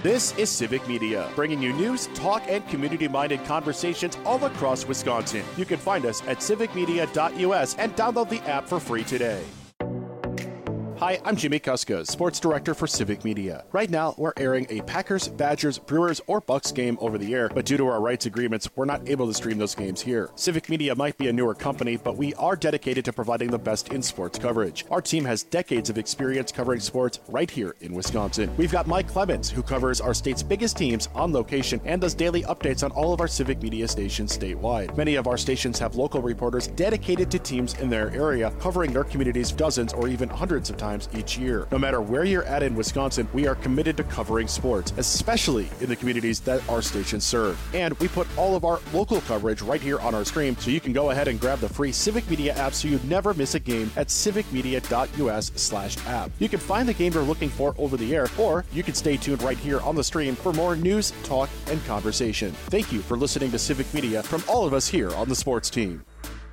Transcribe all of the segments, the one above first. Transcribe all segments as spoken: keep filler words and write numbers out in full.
This is Civic Media, bringing you news, talk, and community-minded conversations all across Wisconsin. You can find us at civic media dot U S and download the app for free today. Hi, I'm Jimmy Kuska, Sports Director for Civic Media. Right now, we're airing a Packers, Badgers, Brewers, or Bucks game over the air, but due to our rights agreements, we're not able to stream those games here. Civic Media might be a newer company, but we are dedicated to providing the best in sports coverage. Our team has decades of experience covering sports right here in Wisconsin. We've got Mike Clemens, who covers our state's biggest teams on location and does daily updates on all of our Civic Media stations statewide. Many of our stations have local reporters dedicated to teams in their area, covering their communities dozens or even hundreds of times each year. No matter where you're at in Wisconsin, we are committed to covering sports, especially in the communities that our stations serve. And we put all of our local coverage right here on our stream, so you can go ahead and grab the free Civic Media app so you never miss a game at civic media dot U S slash app. You can find the game you're looking for over the air, or you can stay tuned right here on the stream for more news, talk, and conversation. Thank you for listening to Civic Media from all of us here on the sports team.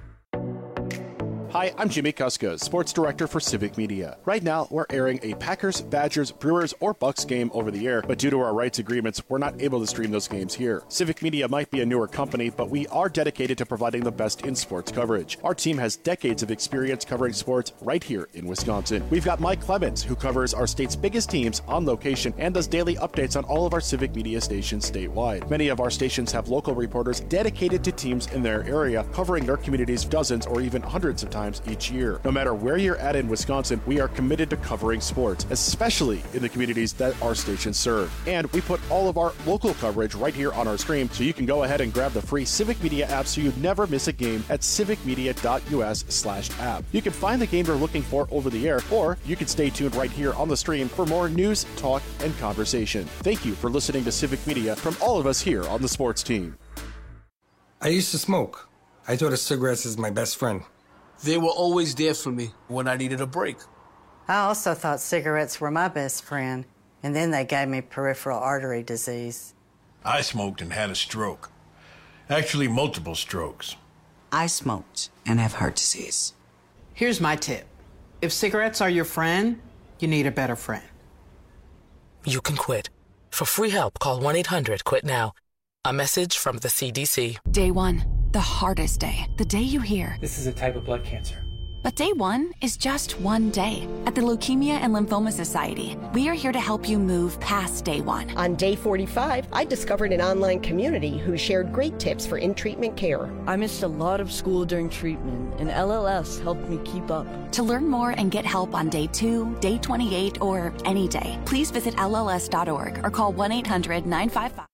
Hi, I'm Jimmy Kuska, Sports Director for Civic Media. Right now, we're airing a Packers, Badgers, Brewers, or Bucks game over the air, but due to our rights agreements, we're not able to stream those games here. Civic Media might be a newer company, but we are dedicated to providing the best in sports coverage. Our team has decades of experience covering sports right here in Wisconsin. We've got Mike Clemens, who covers our state's biggest teams on location and does daily updates on all of our Civic Media stations statewide. Many of our stations have local reporters dedicated to teams in their area, covering their communities dozens or even hundreds of times each year. No matter where you're at in Wisconsin, we are committed to covering sports, especially in the communities that our stations serve. And we put all of our local coverage right here on our stream, so you can go ahead and grab the free Civic Media app so you never miss a game at civic media dot U S slash app. You can find the game you're looking for over the air, or you can stay tuned right here on the stream for more news, talk, and conversation. Thank you for listening to Civic Media from all of us here on the sports team. I used to smoke. I thought of cigarettes as my best friend. They were always there for me when I needed a break. I also thought cigarettes were my best friend, and then they gave me peripheral artery disease. I smoked and had a stroke. Actually, multiple strokes. I smoked and have heart disease. Here's my tip. If cigarettes are your friend, you need a better friend. You can quit. For free help, call one eight hundred quit now. A message from the C D C. Day one. The hardest day, the day you hear, this is a type of blood cancer. But day one is just one day. At the Leukemia and Lymphoma Society, we are here to help you move past day one. On day forty-five, I discovered an online community who shared great tips for in-treatment care. I missed a lot of school during treatment, and L L S helped me keep up. To learn more and get help on day two, day twenty-eight, or any day, please visit L L S dot org or call one eight hundred nine five five.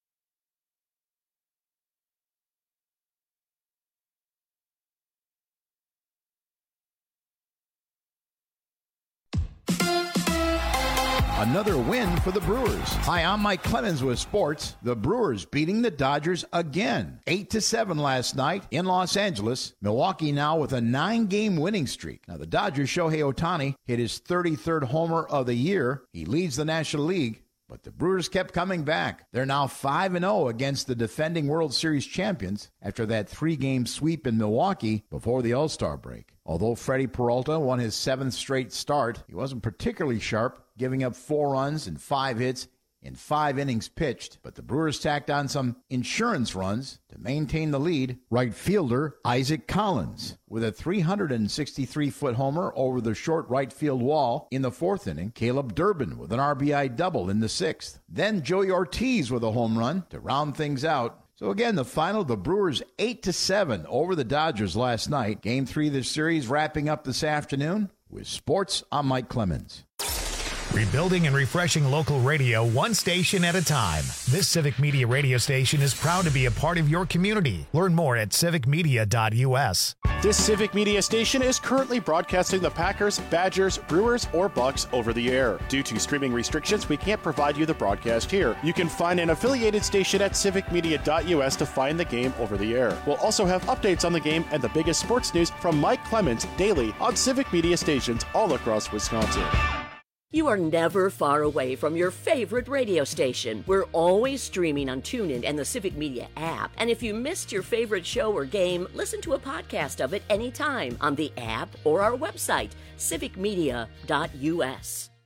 Another win for the Brewers. Hi, I'm Mike Clemens with sports. The Brewers beating the Dodgers again. eight to seven last night in Los Angeles. Milwaukee now with a nine-game winning streak. Now, the Dodgers' Shohei Ohtani hit his thirty-third homer of the year. He leads the National League. But the Brewers kept coming back. They're now five and oh against the defending World Series champions after that three-game sweep in Milwaukee before the All-Star break. Although Freddie Peralta won his seventh straight start, he wasn't particularly sharp, giving up four runs and five hits in five innings pitched. But the Brewers tacked on some insurance runs to maintain the lead. Right fielder Isaac Collins with a three hundred sixty-three foot homer over the short right field wall in the fourth inning. Caleb Durbin with an R B I double in the sixth. Then Joey Ortiz with a home run to round things out. So again, the final, the Brewers eight to seven over the Dodgers last night. Game three of the series wrapping up this afternoon. With sports, I'm Mike Clemens. Rebuilding and refreshing local radio one station at a time. This Civic Media radio station is proud to be a part of your community. Learn more at civic media dot U S. This Civic Media station is currently broadcasting the Packers, Badgers, Brewers, or Bucks over the air. Due to streaming restrictions, we can't provide you the broadcast here. You can find an affiliated station at civic media dot U S to find the game over the air. We'll also have updates on the game and the biggest sports news from Mike Clemens daily on Civic Media stations all across Wisconsin. You are never far away from your favorite radio station. We're always streaming on TuneIn and the Civic Media app. And if you missed your favorite show or game, listen to a podcast of it anytime on the app or our website, civic media dot U S.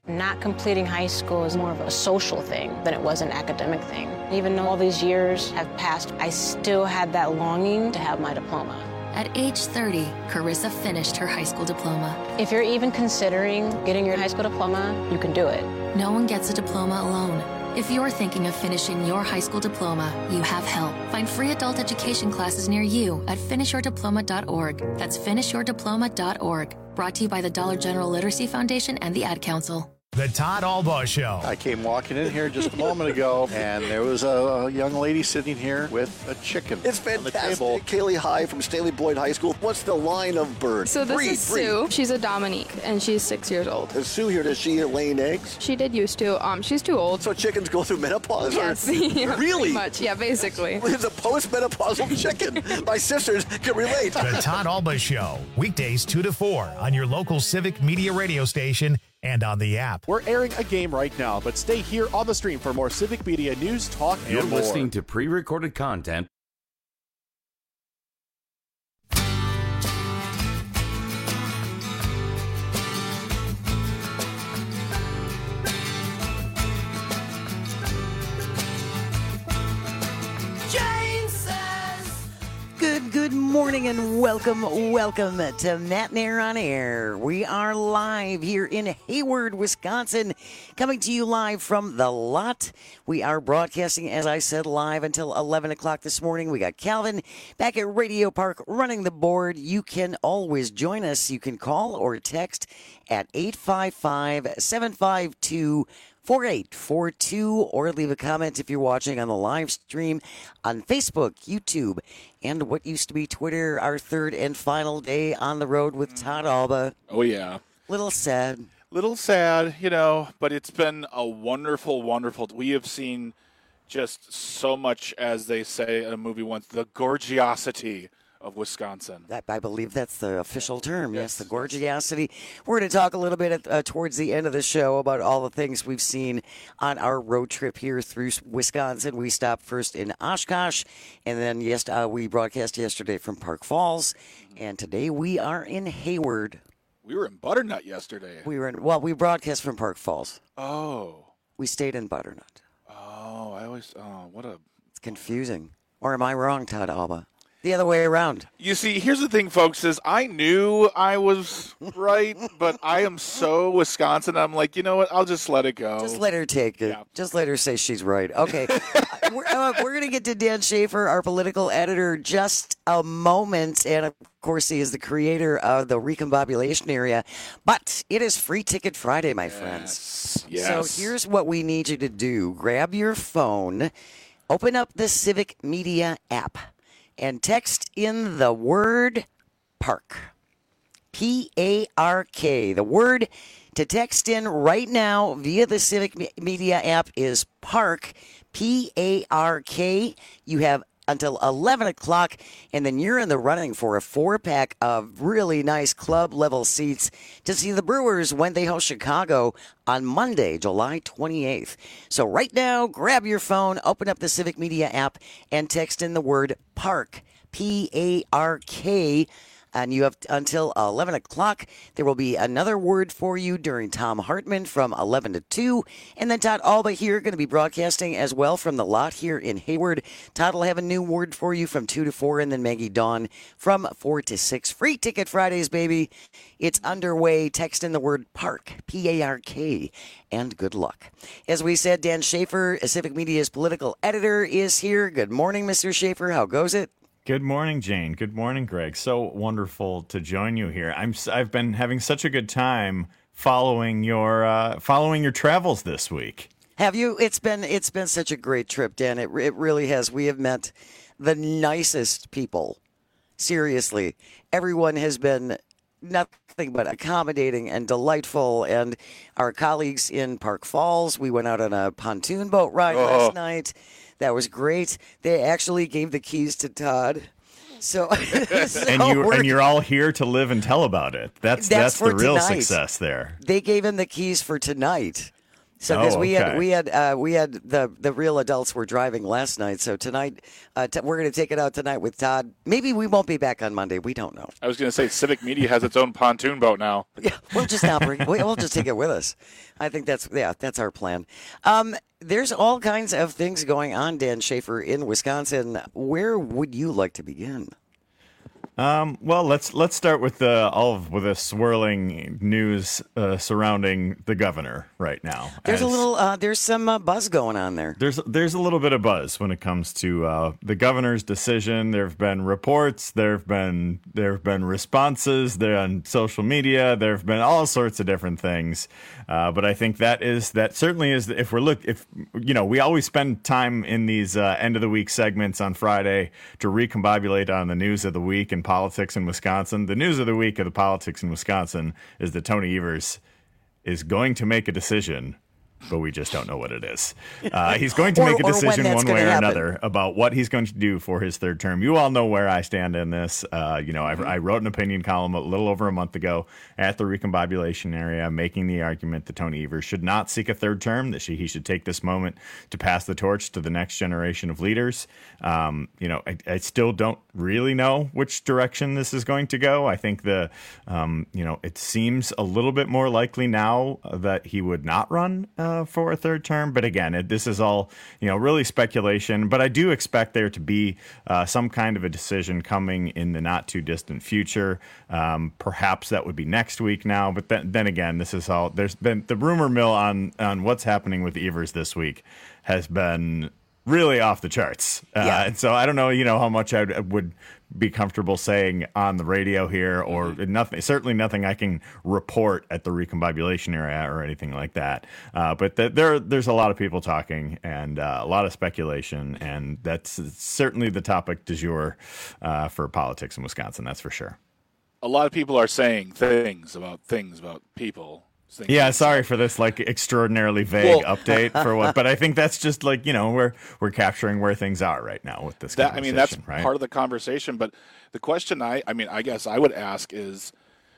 Not completing high school is more of a social thing than it was an academic thing. Even though all these years have passed, I still had that longing to have my diploma. At age thirty, Carissa finished her high school diploma. If you're even considering getting your high school diploma, you can do it. No one gets a diploma alone. If you're thinking of finishing your high school diploma, you have help. Find free adult education classes near you at finish your diploma dot org. That's finish your diploma dot org. Brought to you by the Dollar General Literacy Foundation and the Ad Council. The Todd Albaugh Show. I came walking in here just a moment ago, and there was a young lady sitting here with a chicken. It's fantastic. Kaylee High from Staley Boyd High School. What's the line of bird? So this breed, is Sue. breed. She's a Dominique, and she's six years old. Is Sue here? Does she laying eggs? She did used to. Um, she's too old. So chickens go through menopause? Yes. Or? Yeah, really? Pretty much. Yeah, basically. It's a post-menopausal chicken. My sisters can relate. The Todd Albaugh Show. Weekdays two to four on your local Civic Media radio station and on the app. We're airing a game right now, but stay here on the stream for more Civic Media news, talk, You're and more. listening to pre-recorded content. Good, good morning and welcome, welcome to Matt and Air on Air. We are live here in Hayward, Wisconsin, coming to you live from the lot. We are broadcasting, as I said, live until eleven o'clock this morning. We got Calvin back at Radio Park running the board. You can always join us. You can call or text at eight five five, seven five two, four eight four two, or leave a comment if you're watching on the live stream on Facebook, YouTube, and what used to be Twitter. Our third and final day on the road with Todd Albaugh. Oh, yeah. Little sad. Little sad, you know, but it's been a wonderful, wonderful. We have seen just so much, as they say in a movie once, the gorgeosity of Wisconsin. That, I believe that's the official term. Yes, yes, the gorgeosity. We're going to talk a little bit at, uh, towards the end of the show about all the things we've seen on our road trip here through Wisconsin. We stopped first in Oshkosh, and then yes, uh, we broadcast yesterday from Park Falls, and today we are in Hayward. We were in Butternut yesterday. We were in, well, we broadcast from Park Falls. Oh. We stayed in Butternut. Oh, I always, oh, what a... It's confusing. Or am I wrong, Todd Albaugh? The other way around. You see, here's the thing, folks, is I knew I was right, but I am so Wisconsin, I'm like, you know what, I'll just let it go. Just let her take it. Yeah. Just let her say she's right. Okay. we're uh, we're going to get to Dan Schaefer, our political editor, just a moment. And, of course, he is the creator of the Recombobulation Area. But it is Free Ticket Friday, my yes. friends. Yes. So here's what we need you to do. Grab your phone, open up the Civic Media app, and text in the word park. P A R K. The word to text in right now via the Civic Media app is park. P A R K. You have until eleven o'clock, and then you're in the running for a four-pack of really nice club-level seats to see the Brewers when they host Chicago on Monday, July twenty-eighth. So right now, grab your phone, open up the Civic Media app, and text in the word PARK, P A R K, and you have until eleven o'clock. There will be another word for you during Tom Hartman from eleven to two. And then Todd Albaugh here going to be broadcasting as well from the lot here in Hayward. Todd will have a new word for you from two to four, and then Maggie Dawn from four to six. Free Ticket Fridays, baby. It's underway. Text in the word PARK, P A R K, and good luck. As we said, Dan Schaefer, Civic Media's political editor, is here. Good morning, Mister Schaefer. How goes it? Good morning, Jane. Good morning, Greg. So wonderful to join you here. I'm I've been having such a good time following your uh, following your travels this week. Have you? It's been it's been such a great trip, Dan. It it really has. We have met the nicest people. Seriously, everyone has been nothing but accommodating and delightful. And our colleagues in Park Falls, we went out on a pontoon boat ride oh. last night. That was great. They actually gave the keys to Todd. So, so and you and you're all here to live and tell about it. That's that's, that's the real tonight. Success there. They gave him the keys for tonight. So because Oh, we had okay. we had uh, we had the the real adults were driving last night. So tonight uh, t- we're going to take it out tonight with Todd. Maybe we won't be back on Monday. We don't know. I was going to say Civic Media has its own pontoon boat now. Yeah, we'll just not bring. we- We'll just take it with us. I think that's yeah, that's our plan. Um, there's all kinds of things going on, Dan Schaefer, in Wisconsin. Where would you like to begin? Um, well, let's let's start with the all of with the swirling news uh, surrounding the governor right now. There's a As- little uh, there's some uh, buzz going on there. There's there's a little bit of buzz when it comes to uh, the governor's decision. There have been reports. There have been there have been responses. There on social media. There have been all sorts of different things. Uh, but I think that is that certainly is if we're look if you know we always spend time in these uh, end of the week segments on Friday to recombobulate on the news of the week and politics in Wisconsin. The news of the week of the politics in Wisconsin is that Tony Evers is going to make a decision, but we just don't know what it is. Uh, he's going to Or- make a or when decision that's one gonna way or happen. another about what he's going to do for his third term. You all know where I stand in this. Uh, you know, I, I wrote an opinion column a little over a month ago at the recombobulation area, making the argument that Tony Evers should not seek a third term, that she, he should take this moment to pass the torch to the next generation of leaders. Um, you know, I, I still don't really know which direction this is going to go. I think the, um, you know, it seems a little bit more likely now that he would not run uh, for a third term. But again, it, this is all, you know, really speculation. But I do expect there to be uh, some kind of a decision coming in the not too distant future. Um, perhaps that would be next week now. But then, then again, this is all, there's been the rumor mill on, on what's happening with Evers this week has been really off the charts. Uh, Yeah. And so I don't know, you know, how much I would be comfortable saying on the radio here or nothing, certainly nothing I can report at the recombobulation area or anything like that. Uh, but th- there, there's a lot of people talking and uh, a lot of speculation. And that's certainly the topic du jour uh, for politics in Wisconsin. That's for sure. A lot of people are saying things about things about people. Things Yeah, sorry for this like extraordinarily vague Well- update for what, but I think that's just like, you know, we're we're capturing where things are right now with this That, I conversation, mean, that's right? part of the conversation. But the question I, I mean, I guess I would ask is,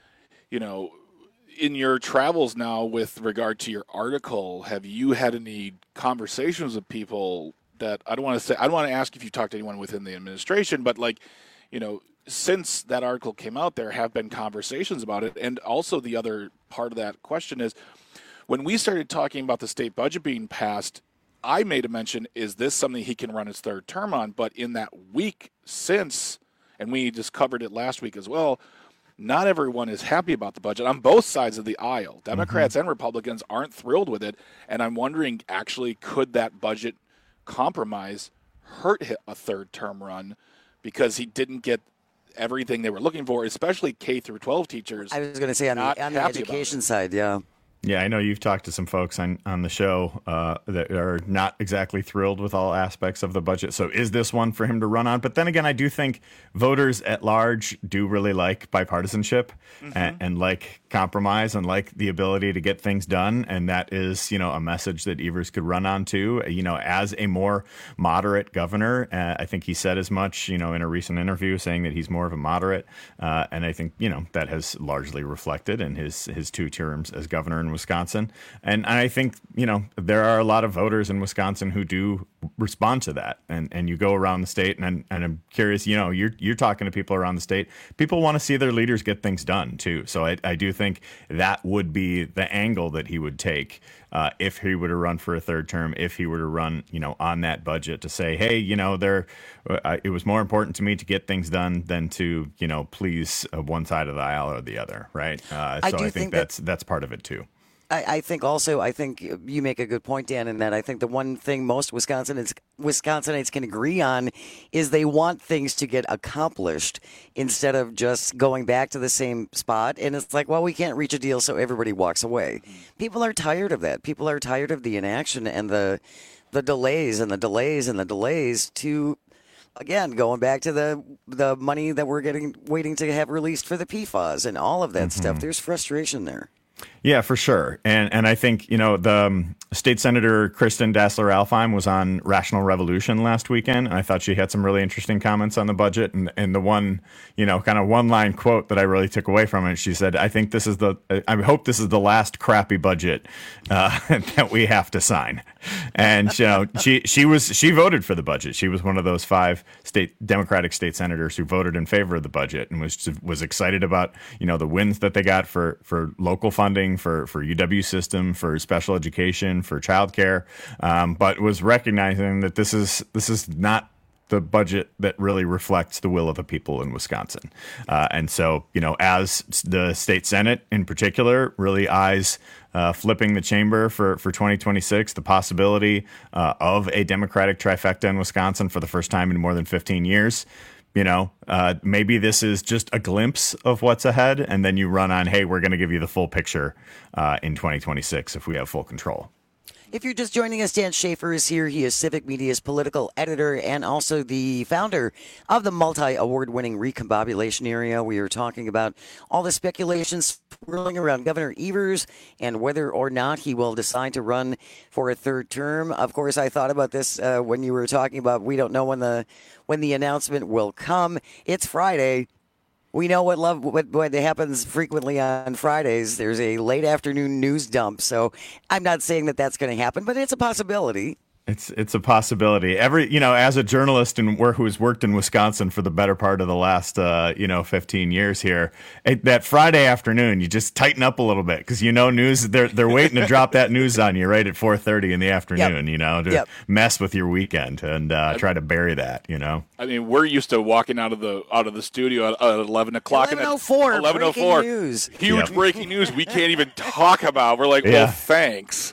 you know, in your travels now with regard to your article, have you had any conversations with people that I don't want to say, I don't want to ask if you talked to anyone within the administration, but like, you know, since that article came out, there have been conversations about it. And also the other part of that question is when we started talking about the state budget being passed, I made a mention, is this something he can run his third term on? But in that week since, and we just covered it last week as well, not everyone is happy about the budget on both sides of the aisle. Democrats and Republicans aren't thrilled with it. And I'm wondering, actually, could that budget compromise hurt hi- a third term run because he didn't get everything they were looking for, especially K through twelve teachers. I was going to say on not the, on the happy about education side, yeah. Yeah, I know you've talked to some folks on, on the show uh, that are not exactly thrilled with all aspects of the budget. So is this one for him to run on? But then again, I do think voters at large do really like bipartisanship Mm-hmm. and, and like compromise and like the ability to get things done. And that is, you know, a message that Evers could run on too. You know, as a more moderate governor, uh, I think he said as much, you know, in a recent interview saying that he's more of a moderate. Uh, and I think, you know, that has largely reflected in his, his two terms as governor in Wisconsin. And I think, you know, there are a lot of voters in Wisconsin who do respond to that. And and you go around the state and I'm, and I'm curious, you know, you're you're talking to people around the state. People want to see their leaders get things done too. So I, I do think that would be the angle that he would take uh, if he were to run for a third term, if he were to run, you know, on that budget to say, hey, you know, there, uh, it was more important to me to get things done than to, you know, please uh, one side of the aisle or the other. Right. Uh, so I I, do think, think that- that's that's part of it too. I, I think also, I think you make a good point, Dan, in that I think the one thing most Wisconsinites, Wisconsinites can agree on is they want things to get accomplished instead of just going back to the same spot. And it's like, well, we can't reach a deal, so everybody walks away. People are tired of that. People are tired of the inaction and the the delays and the delays and the delays to, again, going back to the the money that we're getting, waiting to have released for the P FAS and all of that Mm-hmm. stuff. There's frustration there. Yeah, for sure. And and I think, you know, the um, State Senator Kristen Dassler-Alfheim was on Rational Revolution last weekend. And I thought she had some really interesting comments on the budget. And, and the one, you know, kind of one-line quote that I really took away from it, she said, I think this is the, I hope this is the last crappy budget uh, that we have to sign. And, you know, she, she was, she voted for the budget. She was one of those five state Democratic state senators who voted in favor of the budget and was, was excited about, you know, the wins that they got for, for local funding, for, for U W system, for special education, for childcare, um, but was recognizing that this is this is not the budget that really reflects the will of the people in Wisconsin. Uh, and so, you know, as the state Senate in particular really eyes uh, flipping the chamber for, for twenty twenty-six, the possibility uh, of a Democratic trifecta in Wisconsin for the first time in more than fifteen years, you know, uh, maybe this is just a glimpse of what's ahead, and then you run on, hey, we're going to give you the full picture uh, in twenty twenty-six if we have full control. If you're just joining us, Dan Schaefer is here. He is Civic Media's political editor and also the founder of the multi-award-winning Recombobulation Area. We are talking about all the speculations swirling around Governor Evers and whether or not he will decide to run for a third term. Of course, I thought about this uh, when you were talking about we don't know when the when the announcement will come. It's Friday. We know what love what, what happens frequently on Fridays. There's a late afternoon news dump. So I'm not saying that that's going to happen, but it's a possibility. It's it's a possibility. Every you know, as a journalist and who has worked in Wisconsin for the better part of the last uh, you know fifteen years here, it, that Friday afternoon you just tighten up a little bit because you know news they're they're waiting to drop that news on you right at four thirty in the afternoon. Yep. You know to yep. mess with your weekend and uh, try to bury that. You know. I mean, we're used to walking out of the out of the studio at, at eleven o'clock. eleven oh four. eleven oh four. News. Huge yep. breaking news. We can't even talk about. We're like, well, yeah. thanks.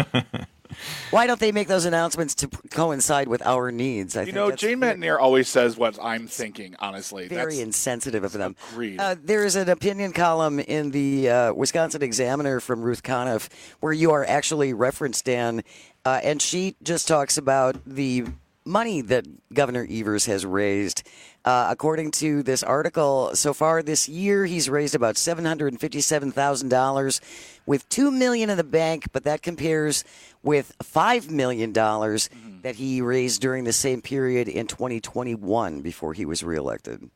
Why don't they make those announcements to coincide with our needs? I you think know, that's Jane Matenaer always says what I'm thinking, honestly. Very that's insensitive of them. Agreed. Uh, there is an opinion column in the uh, Wisconsin Examiner from Ruth Conniff where you are actually referenced, Dan, uh, and she just talks about the money that Governor Evers has raised. Uh, according to this article, so far this year, he's raised about seven hundred fifty-seven thousand dollars with two million dollars in the bank, but that compares with five million dollars mm-hmm. that he raised during the same period in twenty twenty-one before he was reelected.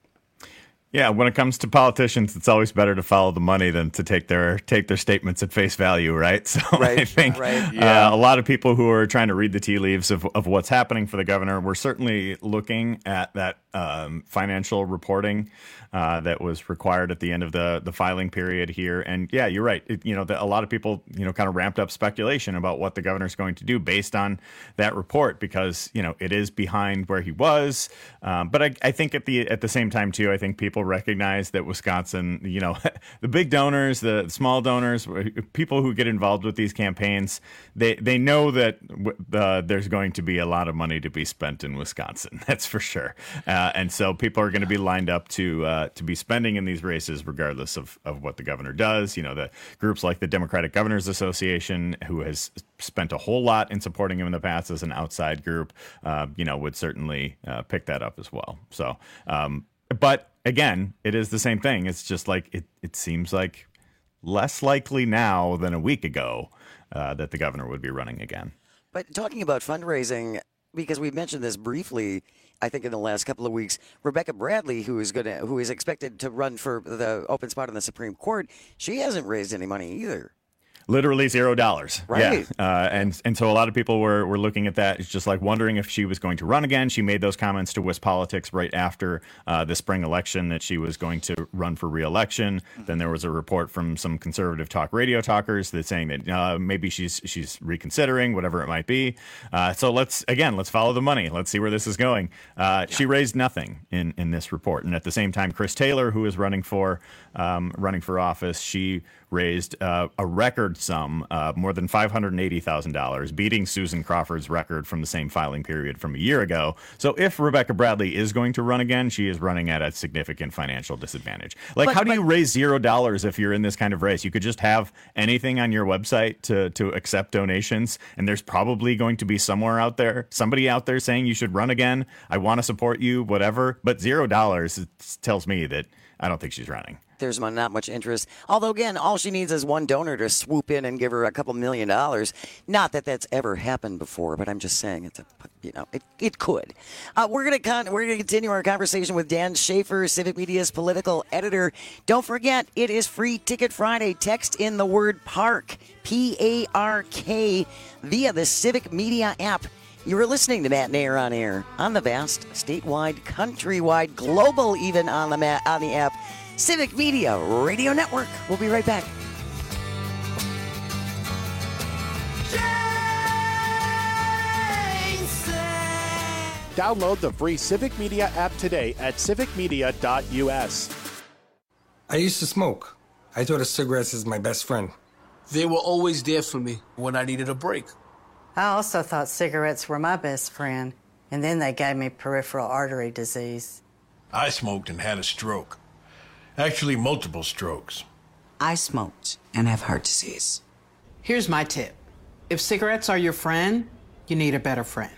Yeah, when it comes to politicians, it's always better to follow the money than to take their take their statements at face value, right? So right, I think right. Yeah. uh, a lot of people who are trying to read the tea leaves of, of what's happening for the governor, we're certainly looking at that um, financial reporting uh, that was required at the end of the, the filing period here. And yeah, you're right. It, you know, the, a lot of people, you know, kind of ramped up speculation about what the governor's going to do based on that report because, you know, it is behind where he was. Um, but I, I think at the at the same time, too, I think people recognize that Wisconsin, you know, the big donors, the small donors, people who get involved with these campaigns, they, they know that uh, there's going to be a lot of money to be spent in Wisconsin. That's for sure. Uh, and so people are going to be lined up to uh, to be spending in these races regardless of, of what the governor does. You know, the groups like the Democratic Governors Association, who has spent a whole lot in supporting him in the past as an outside group, uh, you know, would certainly uh, pick that up as well. So, um, but again, it is the same thing. It's just like it, it seems like less likely now than a week ago uh, that the governor would be running again. But talking about fundraising, because we mentioned this briefly, I think in the last couple of weeks, Rebecca Bradley, who is going to, who is expected to run for the open spot on the Supreme Court, she hasn't raised any money either. Literally zero dollars. Right. Yeah. Uh, and and so a lot of people were, were looking at that. It's just like wondering if she was going to run again. She made those comments to WisPolitics right after uh, the spring election that she was going to run for re-election. Mm-hmm. Then there was a report from some conservative talk radio talkers that saying that uh, maybe she's she's reconsidering, whatever it might be. Uh, so let's, again, let's follow the money. Let's see where this is going. Uh, yeah. She raised nothing in, in this report. And at the same time, Chris Taylor, who is running for um, running for office, she raised uh, a record sum, uh, more than five hundred eighty thousand dollars, beating Susan Crawford's record from the same filing period from a year ago. So if Rebecca Bradley is going to run again, she is running at a significant financial disadvantage. Like, but, how do but, you raise zero dollars if you're in this kind of race? You could just have anything on your website to, to accept donations, and there's probably going to be somewhere out there, somebody out there saying you should run again. I want to support you, whatever. But zero dollars tells me that I don't think she's running. there's not much interest. Although, again, all she needs is one donor to swoop in and give her a couple million dollars. Not that that's ever happened before, but I'm just saying it's a, you know, it, it could. Uh, we're gonna con- we're gonna continue our conversation with Dan Schaefer, Civic Media's political editor. Don't forget, it is Free Ticket Friday. Text in the word PARK, P A R K, via the Civic Media app. You're listening to Matt Nair on Air on the vast, statewide, countrywide, global, even on the ma- on the app, Civic Media Radio Network. We'll be right back. Download the free Civic Media app today at civic media dot u s. I used to smoke. I thought of cigarettes as my best friend. They were always there for me when I needed a break. I also thought cigarettes were my best friend, and then they gave me peripheral artery disease. I smoked and had a stroke. Actually, multiple strokes. I smoked and have heart disease. Here's my tip. If cigarettes are your friend, you need a better friend.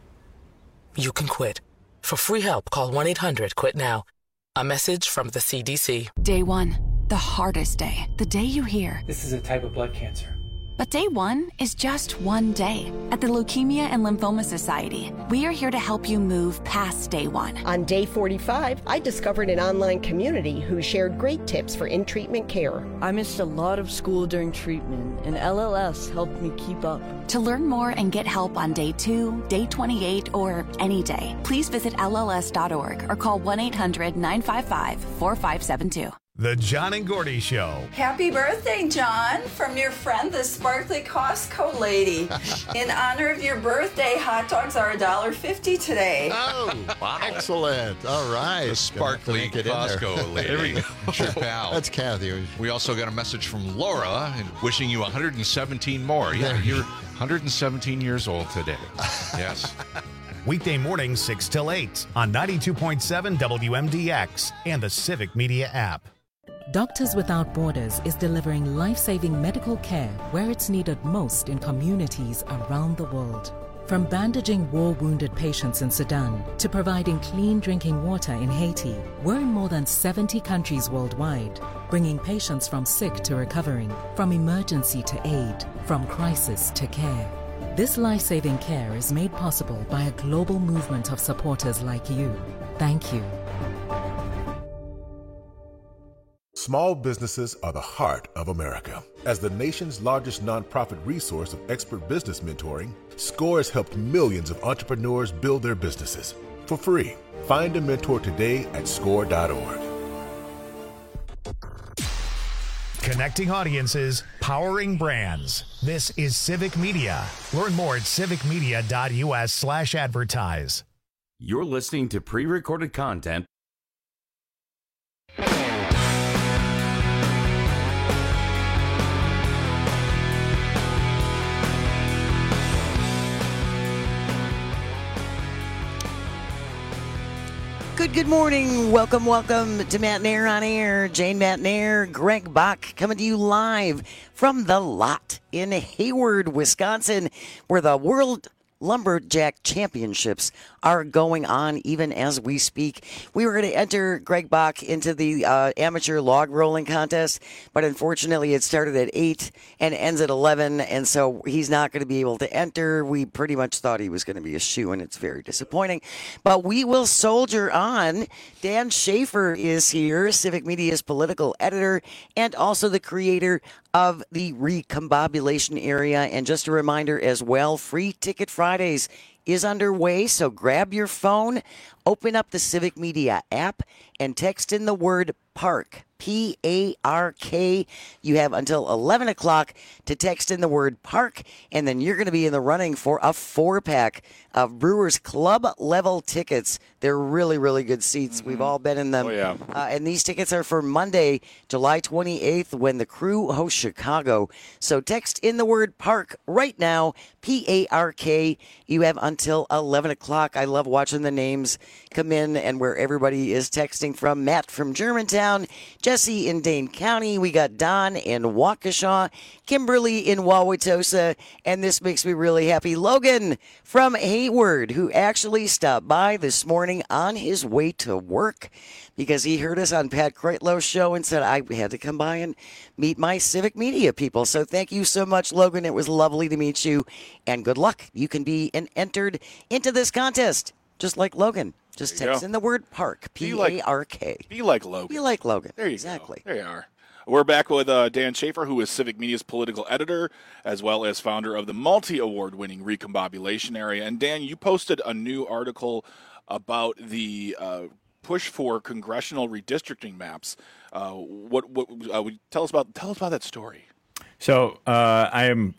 You can quit. For free help, call one eight hundred quit now. A message from the C D C. Day one, the hardest day. The day you hear, this is a type of blood cancer. But day one is just one day. At the Leukemia and Lymphoma Society, we are here to help you move past day one. On day forty-five, I discovered an online community who shared great tips for in-treatment care. I missed a lot of school during treatment, and L L S helped me keep up. To learn more and get help on day two, day twenty-eight, or any day, please visit L L S dot org or call one eight hundred nine five five four five seven two. The John and Gordy Show. Happy birthday, John, from your friend, the Sparkly Costco lady. In honor of your birthday, hot dogs are one dollar fifty today. Oh, wow. Excellent. All right. The Sparkly Costco lady. There we go. It's your pal. That's Kathy. We also got a message from Laura wishing you one hundred seventeen more. Yeah, you're one hundred seventeen years old today. Yes. Weekday mornings, six till eight on ninety-two point seven W M D X and the Civic Media app. Doctors Without Borders is delivering life-saving medical care where it's needed most in communities around the world. From bandaging war-wounded patients in Sudan to providing clean drinking water in Haiti, we're in more than seventy countries worldwide, bringing patients from sick to recovering, from emergency to aid, from crisis to care. This life-saving care is made possible by a global movement of supporters like you. Thank you. Small businesses are the heart of America. As the nation's largest nonprofit resource of expert business mentoring, SCORE has helped millions of entrepreneurs build their businesses for free. Find a mentor today at score dot org. Connecting audiences, powering brands. This is Civic Media. Learn more at civic media dot u s slash advertise. You're listening to pre-recorded content. Good, good morning. Welcome, welcome to Matt Nair on Air. Jane Matt Nair, Greg Bach coming to you live from the lot in Hayward, Wisconsin, where the World Lumberjack Championships are going on even as we speak. We were going to enter Greg Bach into the uh, amateur log rolling contest, but unfortunately it started at eight and ends at eleven, and so he's not going to be able to enter. We pretty much thought he was going to be a shoo, and it's very disappointing. But we will soldier on. Dan Schaefer is here, Civic Media's political editor, and also the creator of the Recombobulation Area. And just a reminder as well, Free Ticket Fridays is underway, so grab your phone, open up the Civic Media app, and text in the word PARK, P A R K. You have until eleven o'clock to text in the word PARK, and then you're going to be in the running for a four-pack of Brewers Club-level tickets. They're really, really good seats. Mm-hmm. We've all been in them. Oh, yeah. Uh, and these tickets are for Monday, July twenty-eighth, when the Crew hosts Chicago. So text in the word PARK right now, P A R K. You have until eleven o'clock. I love watching the names come in and where everybody is texting from. Matt from Germantown, Jesse in Dane County. We got Don in Waukesha, Kimberly in Wauwatosa, and this makes me really happy. Logan from Hayward, who actually stopped by this morning on his way to work. because he heard us on Pat Kreitlow's show and said I had to come by and meet my civic media people. So thank you so much, Logan. It was lovely to meet you, and good luck. You can be an entered into this contest, just like Logan. Just text in the word park, P A R K. Be like Logan. Be like Logan. There you exactly. go. There you are. We're back with uh, Dan Schaefer, who is Civic Media's political editor, as well as founder of the multi-award-winning Recombobulation Area. And Dan, you posted a new article about the uh, push for congressional redistricting maps. Uh, what? What? Uh, tell us about. Tell us about that story. So uh, I am.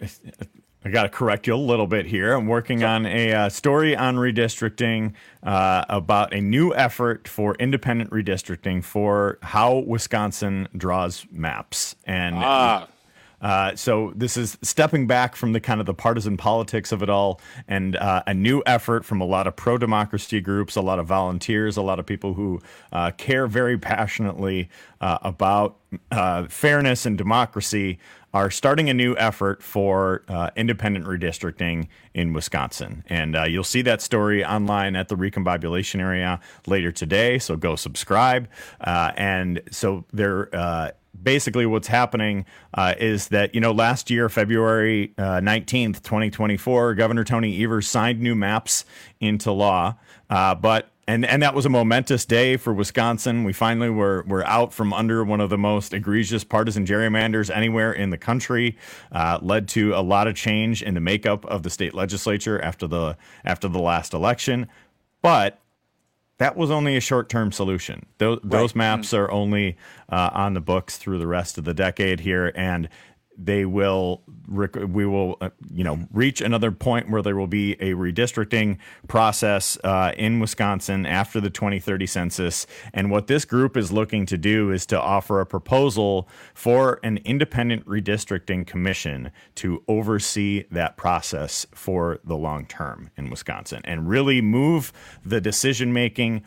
I got to correct you a little bit here. I'm working on a uh, story on redistricting uh, about a new effort for independent redistricting for how Wisconsin draws maps. And ah. uh, so this is stepping back from the kind of the partisan politics of it all, and uh, a new effort from a lot of pro-democracy groups, a lot of volunteers, a lot of people who uh, care very passionately uh, about uh, fairness and democracy, are starting a new effort for uh, independent redistricting in Wisconsin. And uh, you'll see that story online at the Recombobulation Area later today, so go subscribe. Uh, and so they're uh, basically what's happening uh, is that, you know, last year, February uh, nineteenth, twenty twenty-four, Governor Tony Evers signed new maps into law, uh, but And and that was a momentous day for Wisconsin. We finally were were out from under one of the most egregious partisan gerrymanders anywhere in the country. Uh, led to a lot of change in the makeup of the state legislature after the after the last election. But that was only a short-term solution. Those, right. those maps are only uh, on the books through the rest of the decade here, and they will, we will, uh, you know, reach another point where there will be a redistricting process uh, in Wisconsin after the twenty thirty census. And what this group is looking to do is to offer a proposal for an independent redistricting commission to oversee that process for the long term in Wisconsin and really move the decision making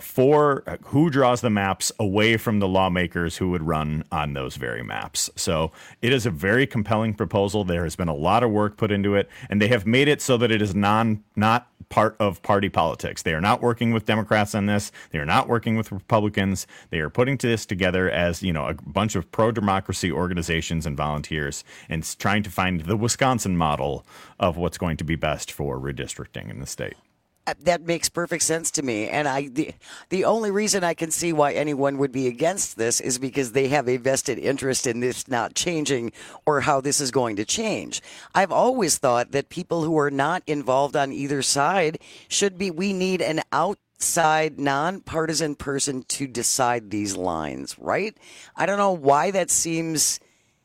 for who draws the maps away from the lawmakers who would run on those very maps. So it is a very compelling proposal. There has been a lot of work put into it, and they have made it so that it is non not part of party politics. They are not working with Democrats on this. They are not working with Republicans. They are putting this together as, you know, a bunch of pro-democracy organizations and volunteers and trying to find the Wisconsin model of what's going to be best for redistricting in the state. That makes perfect sense to me. And I, the, the only reason I can see why anyone would be against this is because they have a vested interest in this not changing or how this is going to change. I've always thought that people who are not involved on either side should be, we need an outside, nonpartisan person to decide these lines, right? I don't know why that seems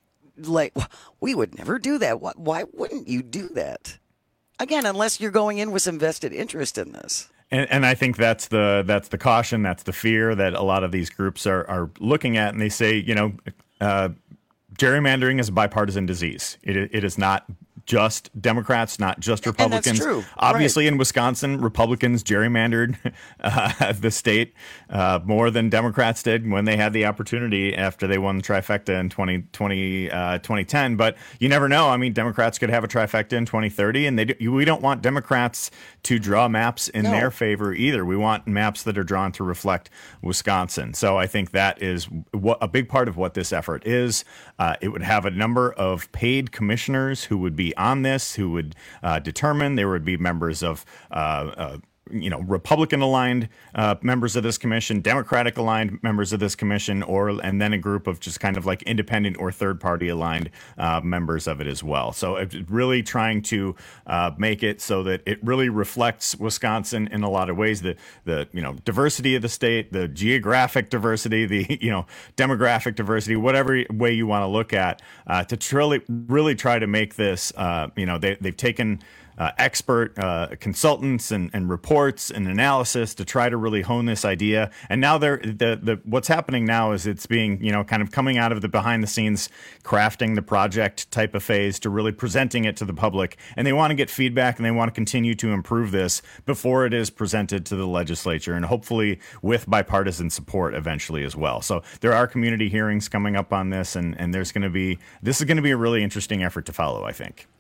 like we would never do that. Why, why wouldn't you do that? Again, unless you're going in with some vested interest in this. And, and I think that's the that's the caution, that's the fear that a lot of these groups are, are looking at. And they say, you know, uh, gerrymandering is a bipartisan disease. It it is not just Democrats, not just Republicans. And that's true. Obviously, right. in Wisconsin, Republicans gerrymandered uh, the state uh, more than Democrats did when they had the opportunity after they won the trifecta in twenty twenty, uh, twenty ten. But you never know. I mean, Democrats could have a trifecta in twenty thirty, and they do, we don't want Democrats to draw maps in no. their favor either. We want maps that are drawn to reflect Wisconsin. So I think that is what, a big part of what this effort is. Uh, it would have a number of paid commissioners who would be on this, who would uh, determine. There would be members of uh, uh, you know, Republican-aligned uh, members of this commission, Democratic-aligned members of this commission, or and then a group of just kind of like independent or third-party-aligned uh, members of it as well. So it's really trying to uh, make it so that it really reflects Wisconsin in a lot of ways. The the you know diversity of the state, the geographic diversity, the you know demographic diversity, whatever way you want to look at, uh, to truly really try to make this. Uh, you know they they've taken. Uh, expert uh, consultants and, and reports and analysis to try to really hone this idea. And now they're the the what's happening now is it's being, you know, kind of coming out of the behind the scenes crafting the project type of phase to really presenting it to the public. And they want to get feedback and they want to continue to improve this before it is presented to the legislature, and hopefully with bipartisan support eventually as well. So there are community hearings coming up on this, and, and there's going to be this is going to be a really interesting effort to follow, I think.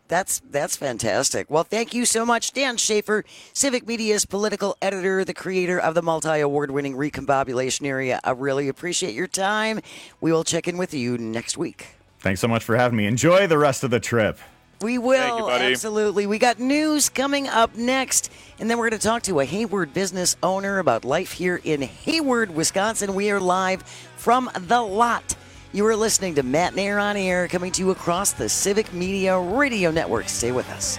That's that's fantastic. Well, thank you so much, Dan Schaefer, Civic Media's political editor, the creator of the multi-award-winning Recombobulation Area. I really appreciate your time. We will check in with you next week. Thanks so much for having me. Enjoy the rest of the trip. We will, Thank you, buddy. Absolutely. We got news coming up next, and then we're going to talk to a Hayward business owner about life here in Hayward, Wisconsin. We are live from The Lot. You are listening to Matt and Air on Air, coming to you across the Civic Media Radio Network. Stay with us.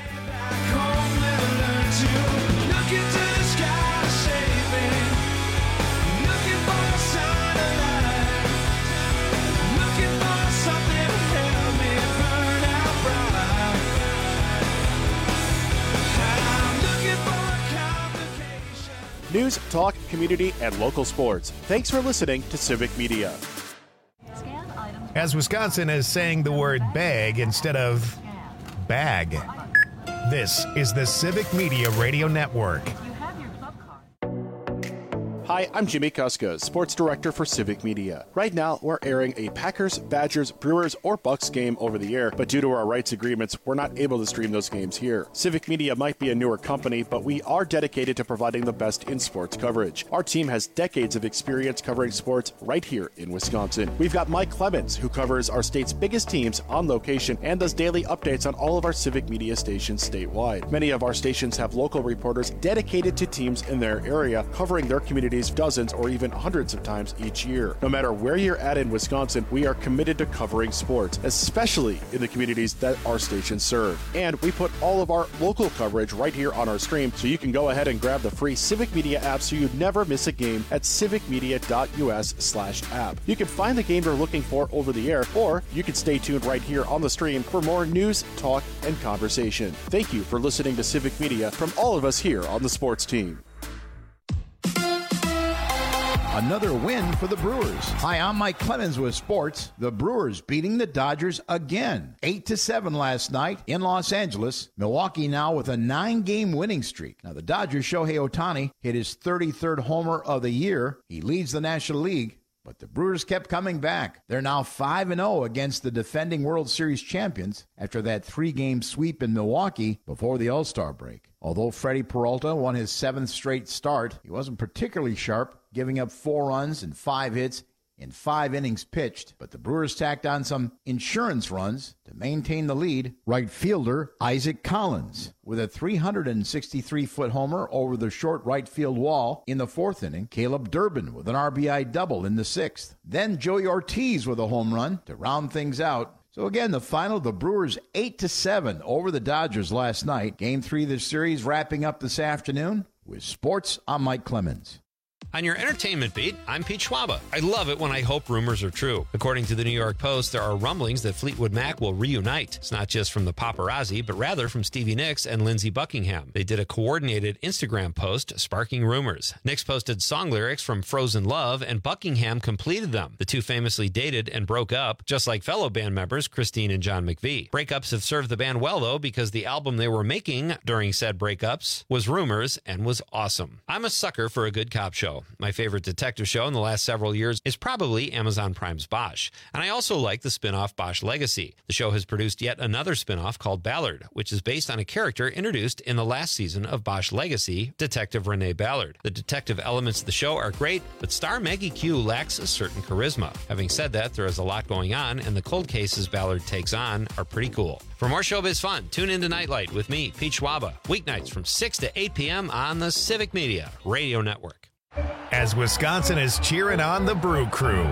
News, talk, community, and local sports. Thanks for listening to Civic Media. As Wisconsin is saying the word bag instead of bag. This is the Civic Media Radio Network. Hi, I'm Jimmy Kuska, Sports Director for Civic Media. Right now, we're airing a Packers, Badgers, Brewers, or Bucks game over the air, but due to our rights agreements, we're not able to stream those games here. Civic Media might be a newer company, but we are dedicated to providing the best in sports coverage. Our team has decades of experience covering sports right here in Wisconsin. We've got Mike Clemens, who covers our state's biggest teams on location and does daily updates on all of our Civic Media stations statewide. Many of our stations have local reporters dedicated to teams in their area, covering their communities dozens or even hundreds of times each year. No matter where you're at in Wisconsin, we are committed to covering sports, especially in the communities that our stations serve. And we put all of our local coverage right here on our stream, so you can go ahead and grab the free Civic Media app so you never miss a game at civicmedia.us slash app. You can find the game you're looking for over the air, or you can stay tuned right here on the stream for more news, talk, and conversation. Thank you for listening to Civic Media from all of us here on the sports team. Another win for the Brewers. Hi, I'm Mike Clemens with sports. The Brewers beating the Dodgers again. eight to seven last night in Los Angeles. Milwaukee now with a nine-game winning streak. Now, the Dodgers' Shohei Ohtani hit his thirty-third homer of the year. He leads the National League. But the Brewers kept coming back. They're now five and oh against the defending World Series champions after that three-game sweep in Milwaukee before the All-Star break. Although Freddie Peralta won his seventh straight start, he wasn't particularly sharp, giving up four runs and five hits in five innings pitched. But the Brewers tacked on some insurance runs to maintain the lead. Right fielder Isaac Collins with a three hundred sixty-three foot homer over the short right field wall in the fourth inning. Caleb Durbin with an R B I double in the sixth. Then Joey Ortiz with a home run to round things out. So again, the final, the Brewers eight to seven over the Dodgers last night. Game three of the series wrapping up this afternoon. With sports, I'm Mike Clemens. On your entertainment beat, I'm Pete Schwaba. I love it when I hope rumors are true. According to the New York Post, there are rumblings that Fleetwood Mac will reunite. It's not just from the paparazzi, but rather from Stevie Nicks and Lindsey Buckingham. They did a coordinated Instagram post sparking rumors. Nicks posted song lyrics from Frozen Love, and Buckingham completed them. The two famously dated and broke up, just like fellow band members Christine and John McVie. Breakups have served the band well, though, because the album they were making during said breakups was Rumors and was awesome. I'm a sucker for a good cop show. My favorite detective show in the last several years is probably Amazon Prime's Bosch. And I also like the spin-off Bosch Legacy. The show has produced yet another spin-off called Ballard, which is based on a character introduced in the last season of Bosch Legacy, Detective Renee Ballard. The detective elements of the show are great, but star Maggie Q lacks a certain charisma. Having said that, there is a lot going on, and the cold cases Ballard takes on are pretty cool. For more showbiz fun, tune in to Nightlight with me, Pete Schwaba, weeknights from six to eight p.m. on the Civic Media Radio Network. As Wisconsin is cheering on the Brew Crew.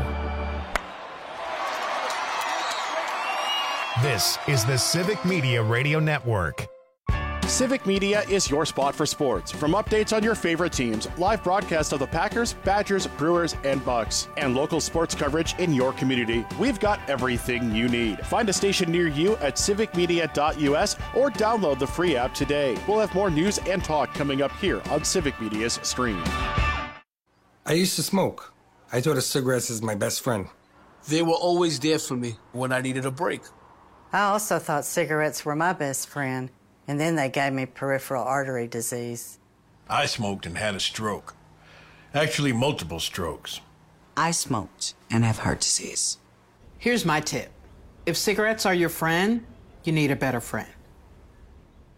This is the Civic Media Radio Network. Civic Media is your spot for sports. From updates on your favorite teams, live broadcast of the Packers, Badgers, Brewers, and Bucks, and local sports coverage in your community, we've got everything you need. Find a station near you at civic media dot u s or download the free app today. We'll have more news and talk coming up here on Civic Media's stream. I used to smoke. I thought of cigarettes as my best friend. They were always there for me when I needed a break. I also thought cigarettes were my best friend, and then they gave me peripheral artery disease. I smoked and had a stroke. Actually, multiple strokes. I smoked and have heart disease. Here's my tip. If cigarettes are your friend, you need a better friend.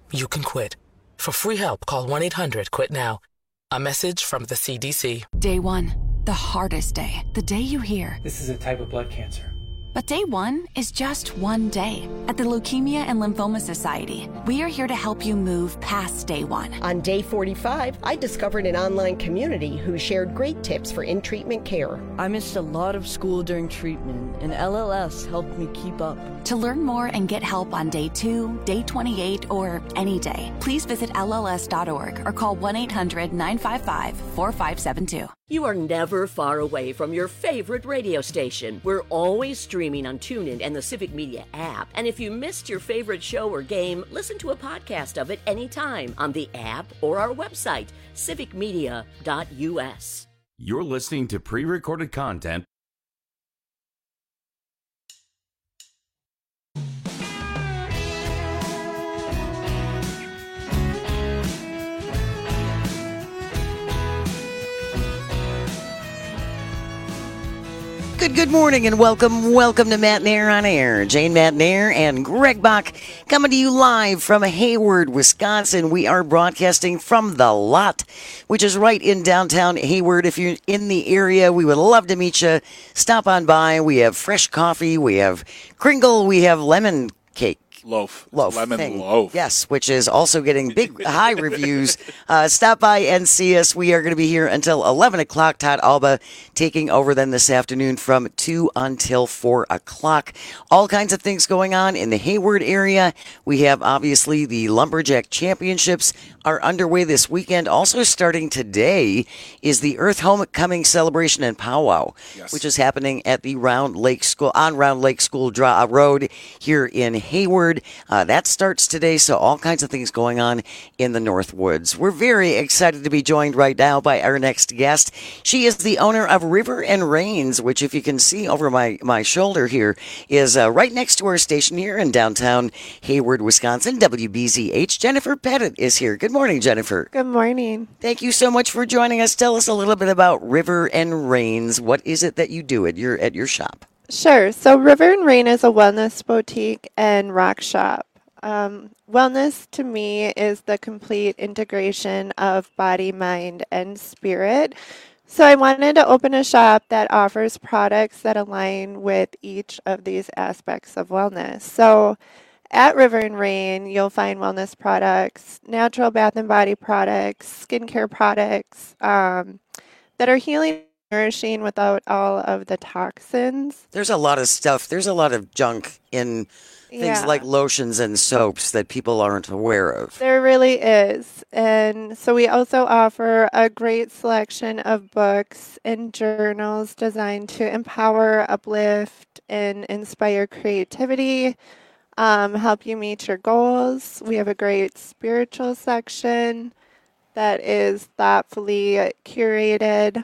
you can quit. For free help, call one eight hundred quit now. A message from the C D C. Day one, the hardest day. The day you hear, "This is a type of blood cancer." but day one is just one day. At the Leukemia and Lymphoma Society, we are here to help you move past day one. On day forty-five, I discovered an online community who shared great tips for in-treatment care. I missed a lot of school during treatment, and L L S helped me keep up. To learn more and get help on day two, day twenty-eight, or any day, please visit L L S dot org or call one eight hundred nine five five four five seven two. You are never far away from your favorite radio station. We're always streaming on TuneIn and the Civic Media app. And if you missed your favorite show or game, listen to a podcast of it anytime on the app or our website, civic media dot U S. You're listening to pre-recorded content. Good, good morning and welcome, welcome to Matt Nair on Air. Jane Matt Nair and Greg Bach coming to you live from Hayward, Wisconsin. We are broadcasting from The Lot, which is right in downtown Hayward. If you're in the area, we would love to meet you. Stop on by. We have fresh coffee. We have Kringle. We have lemon cake. Loaf. Loaf. Lemon thing. loaf. Yes, which is also getting big, high reviews. Uh, stop by and see us. We are going to be here until eleven o'clock. Todd Alba taking over then this afternoon from two until four o'clock. All kinds of things going on in the Hayward area. We have, obviously, the Lumberjack Championships are underway this weekend. Also starting today is the Earth Homecoming Celebration and Powwow, Yes. which is happening at the Round Lake School, on Round Lake School Dra- Road here in Hayward. Uh, that starts today, so all kinds of things going on in the North Woods. We're very excited to be joined right now by our next guest. She is the owner of River and Rains, which, if you can see over my, my shoulder here, is uh, right next to our station here in downtown Hayward, Wisconsin. W B Z H. Jennifer Pettit is here. Good morning, Jennifer. Good morning. Thank you so much for joining us. Tell us a little bit about River and Rains. What is it that you do at your at your shop? Sure. So River and Rain is a wellness boutique and rock shop. Um, wellness to me is the complete integration of body, mind, and spirit. So I wanted to open a shop that offers products that align with each of these aspects of wellness. So at River and Rain, you'll find wellness products, natural bath and body products, skincare products um, that are healing, nourishing without all of the toxins. There's a lot of stuff. There's a lot of junk in things Yeah. like lotions and soaps that people aren't aware of. There really is. And so we also offer a great selection of books and journals designed to empower, uplift, and inspire creativity, um, help you meet your goals. We have a great spiritual section that is thoughtfully curated.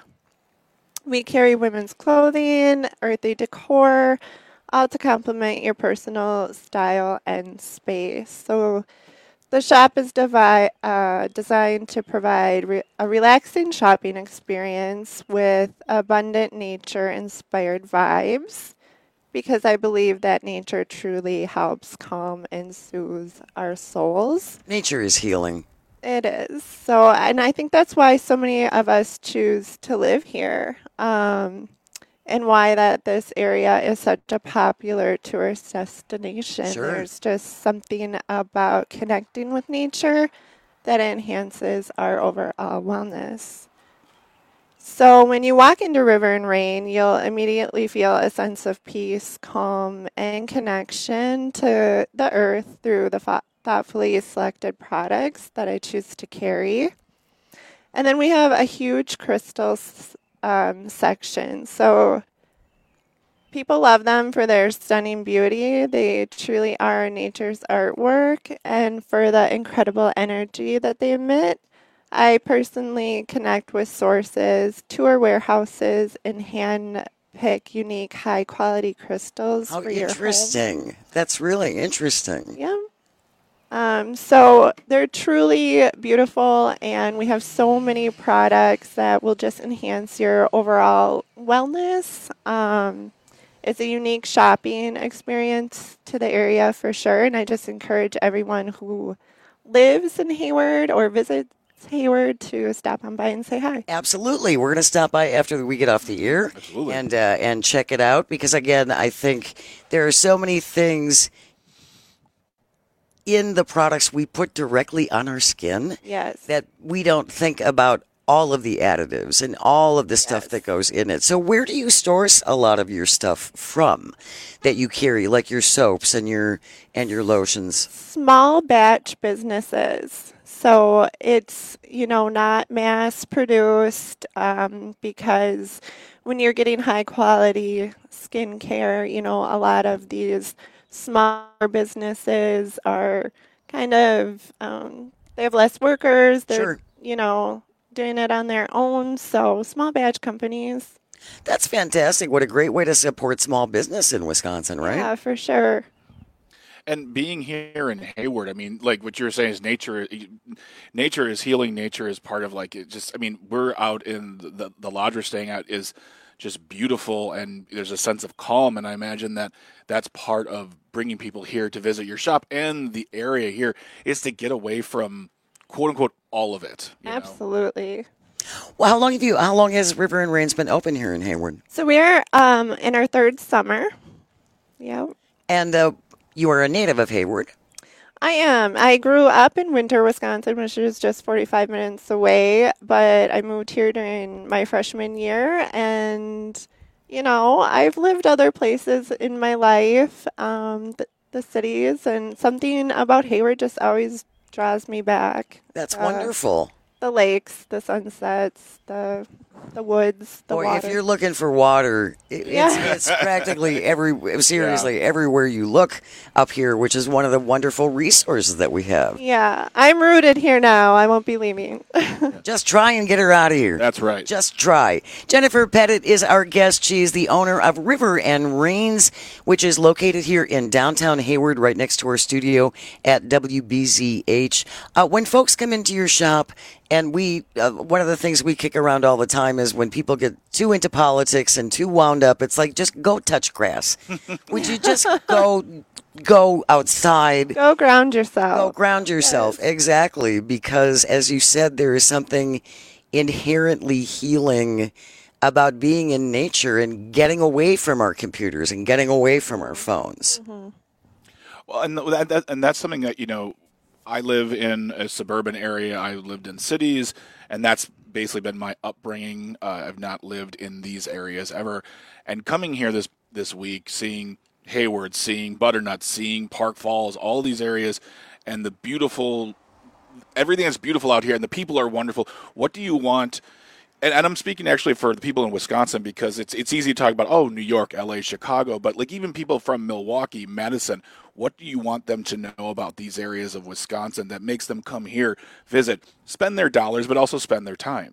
We carry women's clothing, earthy decor, all to complement your personal style and space. So the shop is devi- uh, designed to provide re- a relaxing shopping experience with abundant nature-inspired vibes, because I believe that nature truly helps calm and soothe our souls. Nature is healing. It is. So, and I think that's why so many of us choose to live here, um, and why that this area is such a popular tourist destination. Sure. There's just something about connecting with nature that enhances our overall wellness. So when you walk into River and Rain, you'll immediately feel a sense of peace, calm, and connection to the earth through the fo- thoughtfully selected products that I choose to carry. And then we have a huge crystals um, section. So people love them for their stunning beauty. They truly are nature's artwork, and for the incredible energy that they emit. I personally connect with sources, tour warehouses, and hand pick unique high quality crystals How for your home. interesting. That's really interesting. Yeah. Um, so they're truly beautiful, and we have so many products that will just enhance your overall wellness. Um, it's a unique shopping experience to the area for sure, and I just encourage everyone who lives in Hayward or visits Hayward to stop on by and say hi. Absolutely. We're going to stop by after we get off the air Absolutely. and uh, and check it out because, again, I think there are so many things in the products we put directly on our skin Yes. that we don't think about all of the additives and all of the stuff Yes. that goes in it. So where do you source a lot of your stuff from that you carry, like your soaps and your and your lotions? Small batch businesses. So it's, you know, not mass produced um, because when you're getting high quality skincare, you know, a lot of these smaller businesses are kind of, um, they have less workers. They're, Sure. you know, doing it on their own. So small batch companies. That's fantastic. What a great way to support small business in Wisconsin, right? Yeah, for sure. And being here in Hayward, I mean, like what you're saying is nature. Nature is healing. Nature is part of like it. Just, I mean, we're out in the the, the lodge we're staying at is just beautiful, and there's a sense of calm. And I imagine that that's part of bringing people here to visit your shop and the area here is to get away from quote unquote all of it. you know? Absolutely. Well, how long have you? How long has River and Rains been open here in Hayward? So we're um, in our third summer. Yeah. And uh, you are a native of Hayward. I am. I grew up in Winter, Wisconsin, which is just forty-five minutes away, but I moved here during my freshman year, and, you know, I've lived other places in my life, um, the, the cities, and something about Hayward just always draws me back. That's Uh, wonderful. The lakes, the sunsets, the the woods, the Boy, water. if you're looking for water, it, Yeah. it's, it's practically every seriously everywhere you look up here, which is one of the wonderful resources that we have. Yeah, I'm rooted here now. I won't be leaving. Just try and get her out of here. That's right. Just try. Jennifer Pettit is our guest. She is the owner of River and Rains, which is located here in downtown Hayward, right next to our studio at W B Z H. Uh, when folks come into your shop, and we, uh, one of the things we kick around all the time is when people get too into politics and too wound up, it's like, just go touch grass. Would you just go go outside? Go ground yourself. Go ground yourself. Yes. Exactly. Because as you said, there is something inherently healing about being in nature and getting away from our computers and getting away from our phones. Mm-hmm. Well, and that, that and that's something that, you know, I live in a suburban area. I lived in cities, and that's basically been my upbringing. Uh, I've not lived in these areas ever. And coming here this this week, seeing Hayward, seeing Butternut, seeing Park Falls, all these areas, and the beautiful, everything that's beautiful out here, and the people are wonderful. What do you want? And, and I'm speaking actually for the people in Wisconsin because it's it's easy to talk about, oh, New York, L A, Chicago, but like even people from Milwaukee, Madison, what do you want them to know about these areas of Wisconsin that makes them come here, visit, spend their dollars, but also spend their time?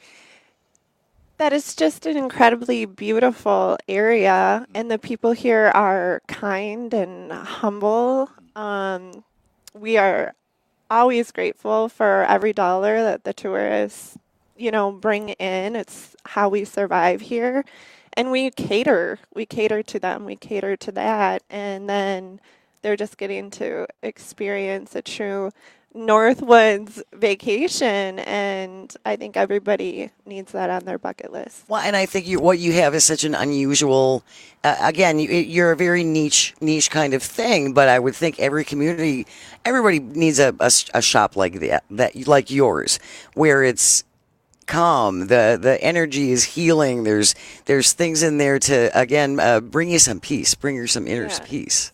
That is just an incredibly beautiful area, and the people here are kind and humble. Um, we are always grateful for every dollar that the tourists, you know, bring in. It's how we survive here, and we cater. We cater to them. We cater to that, and then they're just getting to experience a true Northwoods vacation, and I think everybody needs that on their bucket list. Well, and I think you, what you have is such an unusual, uh, again, you, you're a very niche niche kind of thing, but I would think every community, everybody needs a, a, a shop like that, that, like yours, where it's calm, the the energy is healing, there's there's things in there to, again, uh, bring you some peace, bring you some inner Yeah. peace.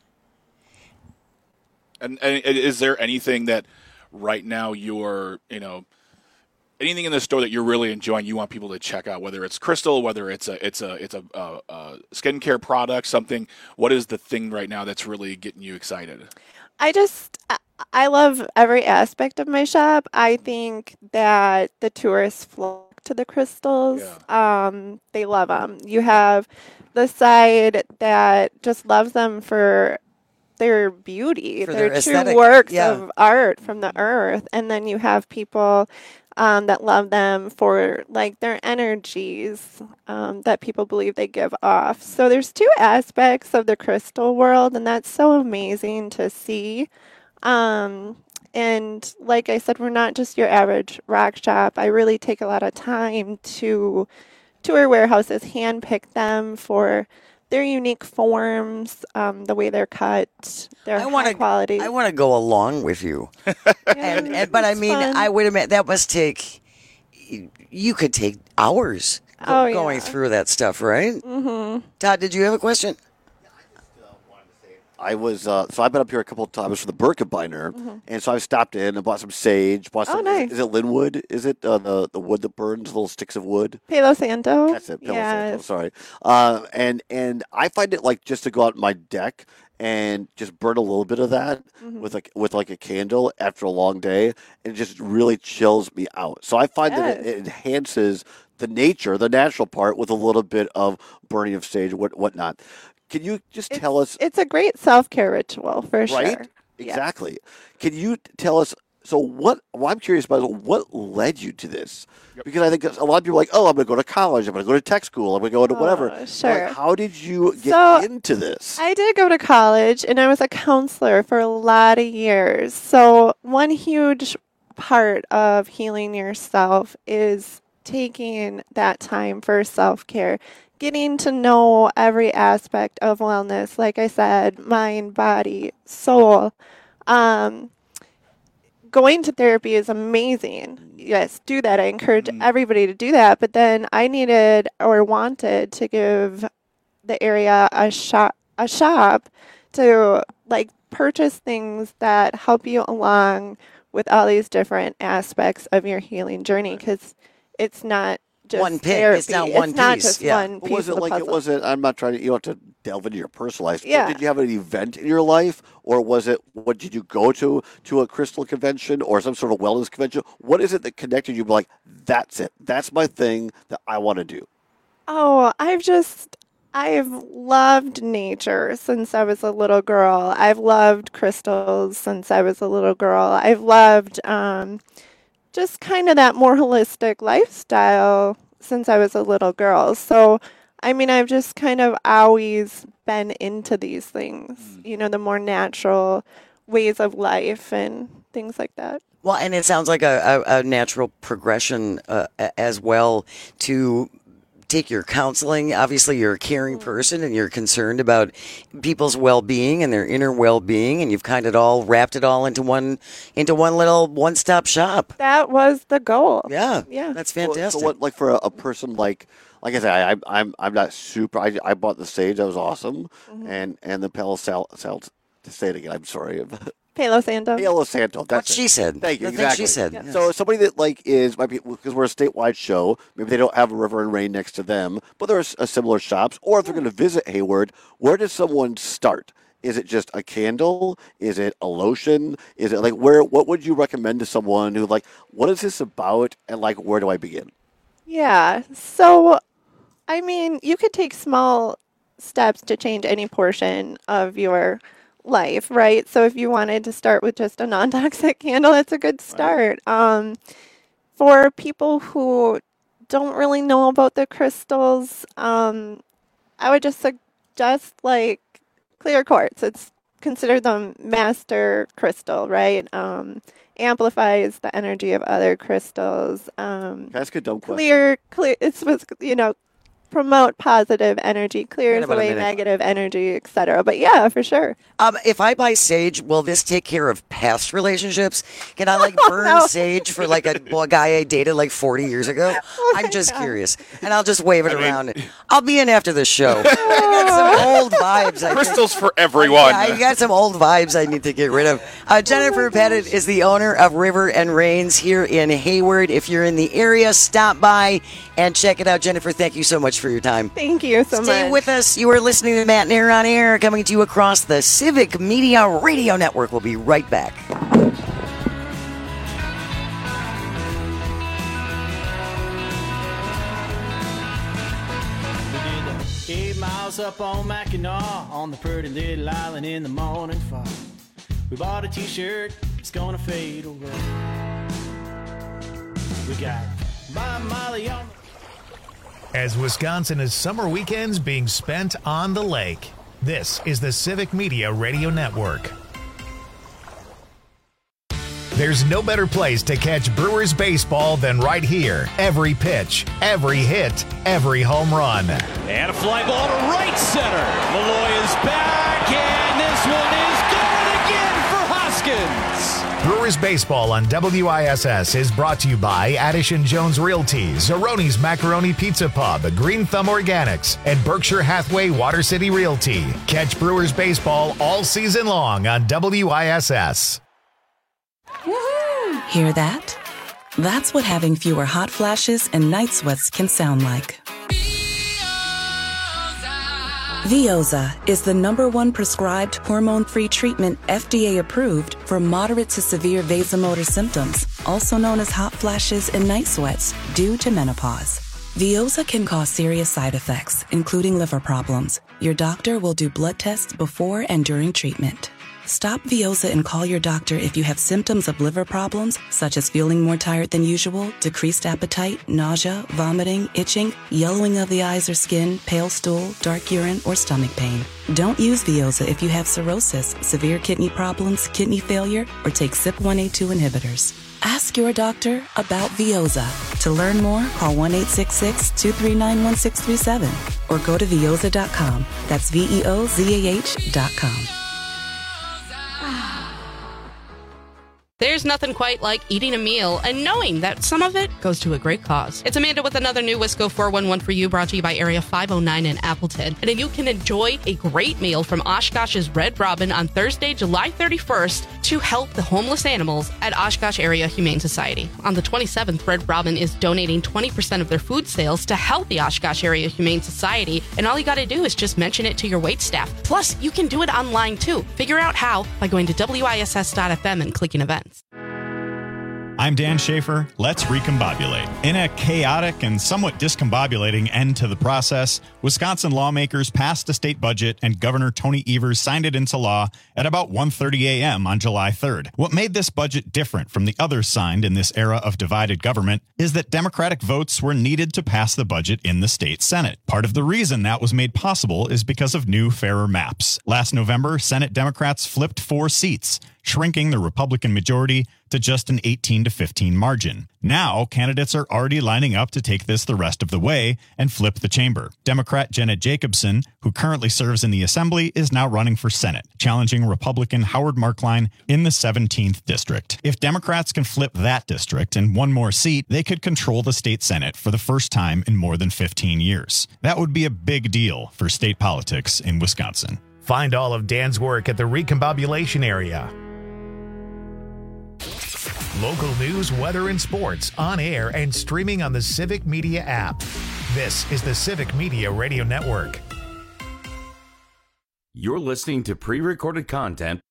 And, and is there anything that right now you're, you know, anything in the store that you're really enjoying, you want people to check out, whether it's crystal, whether it's a it's a it's a, a, a skincare product, something? What is the thing right now that's really getting you excited? I just, I- I love every aspect of my shop. I think that the tourists flock to the crystals. Um, they love them. You have the side that just loves them for their beauty, For their, their true aesthetic, works yeah. of art from the earth. And then you have people um, that love them for like their energies um, that people believe they give off. So there's two aspects of the crystal world, and that's so amazing to see. Um, and like I said, we're not just your average rock shop. I really take a lot of time to tour warehouses, handpick them for their unique forms, um, the way they're cut, their I wanna, high quality. I want to go along with you. and, and But I mean, fun. I would admit that must take, you could take hours go, Oh, yeah. going through that stuff, right? Mm-hmm. Todd, did you have a question? I was uh, so I've been up here a couple of times for the Birkebeiner, Mhm. and so I've stopped in and bought some sage. Bought Oh, some, nice. Is it linwood? Is it uh, the the wood that burns, little sticks of wood? Palo Santo. That's it. Palo yes. Santo, sorry. Uh, and and I find it like just to go out on my deck and just burn a little bit of that Mhm. with like with like a candle after a long day, and it just really chills me out. So I find that it, Yes. it enhances the nature, the natural part, with a little bit of burning of sage, what whatnot. Can you just tell us? It's a great self-care ritual for Right? sure. Yes. Exactly. Can you tell us? So what? Well, I'm curious about what led you to this, because I think a lot of people are like, oh, I'm going to go to college, I'm going to go to tech school, I'm going to go to whatever. Oh, sure. Like, how did you get So, into this? I did go to college and I was a counselor for a lot of years. So, one huge part of healing yourself is taking that time for self care, getting to know every aspect of wellness, like I said, mind, body, soul. Um, going to therapy is amazing. Yes, do that. I encourage everybody to do that. But then I needed or wanted to give the area a shop, a shop to like purchase things that help you along with all these different aspects of your healing journey, because it's not just One pick. therapy. It's not one It's not piece, just yeah. one But piece was it of the like puzzle. it wasn't? I'm not trying to. You don't have to delve into your personal life. but Yeah. Did you have an event in your life, or was it? What did you go to to a crystal convention or some sort of wellness convention? What is it that connected you? Like, that's it. That's my thing that I want to do. Oh, I've just, I've loved nature since I was a little girl. I've loved crystals since I was a little girl. I've loved um, just kind of that more holistic lifestyle since I was a little girl. So, I mean, I've just kind of always been into these things, you know, the more natural ways of life and things like that. Well, and it sounds like a, a, a natural progression uh, a- as well to take your counseling. Obviously, you're a caring person and you're concerned about people's well-being and their inner well-being, and you've kind of all wrapped it all into one into one little one-stop shop. That was the goal. Yeah, yeah, that's Well, fantastic. So what, like for a, a person like, like I said, I, I, I'm I'm not super. I, I bought the sage, that was awesome, Mhm. and and the Palo Sal, Sal to say it again. I'm sorry. Palo Santo. Palo Santo. That's What she it. said. Thank you. The thing Exactly. she said. Yes. So somebody that like is might be because we're a statewide show. Maybe they don't have a River and Rain next to them, but there's a similar shops. Or if they're going to visit Hayward, where does someone start? Is it just a candle? Is it a lotion? Is it like where? What would you recommend to someone who like, what is this about, and like, where do I begin? Yeah. So, I mean, you could take small steps to change any portion of your life, right? So, if you wanted to start with just a non toxic candle, that's a good start. Um, for people who don't really know about the crystals, um, I would just suggest like clear quartz. It's considered the master crystal, right? Um, amplifies the energy of other crystals. Um, Can I ask a dumb question? clear, clear. It's supposed to, you know, promote positive energy, clears about a away minute. negative energy, et cetera. But yeah, for sure. Um, if I buy sage, will this take care of past relationships? Can I like burn no. sage for like a, well, a guy I dated like forty years ago? I'm just curious, and I'll just wave it around. I'll be in after the show. I got some old vibes. I Crystals for everyone. Yeah, I got some old vibes I need to get rid of. Uh, Jennifer Pettit is the owner of River and Rains here in Hayward. If you're in the area, stop by and check it out. Jennifer, thank you so much for your time. Thank you so Stay much. with us. You are listening to Matt and Aaron on Air, coming to you across the Civic Media Radio Network. We'll be right back. Eight miles up on Mackinac, on the pretty little island in the morning fog. We bought a t-shirt, it's gonna fade away. We got Bob Marley on the... As Wisconsin is summer weekends being spent on the lake, this is the Civic Media Radio Network. There's no better place to catch Brewers baseball than right here. Every pitch, every hit, every home run. And a fly ball to right center. Malloy is back, and this one is going again for Hoskins. Brewers baseball on W I S S is brought to you by Addison Jones Realty, Zeroni's Macaroni Pizza Pub, Green Thumb Organics, and Berkshire Hathaway Water City Realty. Catch Brewers baseball all season long on W I S S. Hear that? That's what having fewer hot flashes and night sweats can sound like. Veoza is the number one prescribed hormone-free treatment F D A approved for moderate to severe vasomotor symptoms, also known as hot flashes and night sweats, due to menopause. Veoza can cause serious side effects, including liver problems. Your doctor will do blood tests before and during treatment. Stop Veoza and call your doctor if you have symptoms of liver problems, such as feeling more tired than usual, decreased appetite, nausea, vomiting, itching, yellowing of the eyes or skin, pale stool, dark urine, or stomach pain. Don't use Veoza if you have cirrhosis, severe kidney problems, kidney failure, or take C Y P one A two inhibitors. Ask your doctor about Veoza. To learn more, call one eight six six, two three nine, one six three seven or go to veoza dot com. That's V E O Z A H dot com. There's nothing quite like eating a meal and knowing that some of it goes to a great cause. It's Amanda with another new Wisco four one one for you, brought to you by Area five oh nine in Appleton. And you can enjoy a great meal from Oshkosh's Red Robin on Thursday, July thirty-first to help the homeless animals at Oshkosh Area Humane Society. On the twenty-seventh, Red Robin is donating twenty percent of their food sales to help the Oshkosh Area Humane Society. And all you got to do is just mention it to your waitstaff. Plus, you can do it online too. Figure out how by going to W I S S dot F M and clicking events. I'm Dan Schaefer. Let's recombobulate. In a chaotic and somewhat discombobulating end to the process, Wisconsin lawmakers passed a state budget and Governor Tony Evers signed it into law at about one thirty a.m. on July third. What made this budget different from the others signed in this era of divided government is that Democratic votes were needed to pass the budget in the state Senate. Part of the reason that was made possible is because of new, fairer maps. Last November, Senate Democrats flipped four seats, shrinking the Republican majority to just an eighteen to fifteen margin. Now, candidates are already lining up to take this the rest of the way and flip the chamber. Democrat Jenna Jacobson, who currently serves in the Assembly, is now running for Senate, challenging Republican Howard Markline in the seventeenth district. If Democrats can flip that district and one more seat, they could control the state Senate for the first time in more than fifteen years. That would be a big deal for state politics in Wisconsin. Find all of Dan's work at the Recombobulation Area. Local news, weather, and sports on air and streaming on the Civic Media app. This is the Civic Media Radio Network. You're listening to pre-recorded content.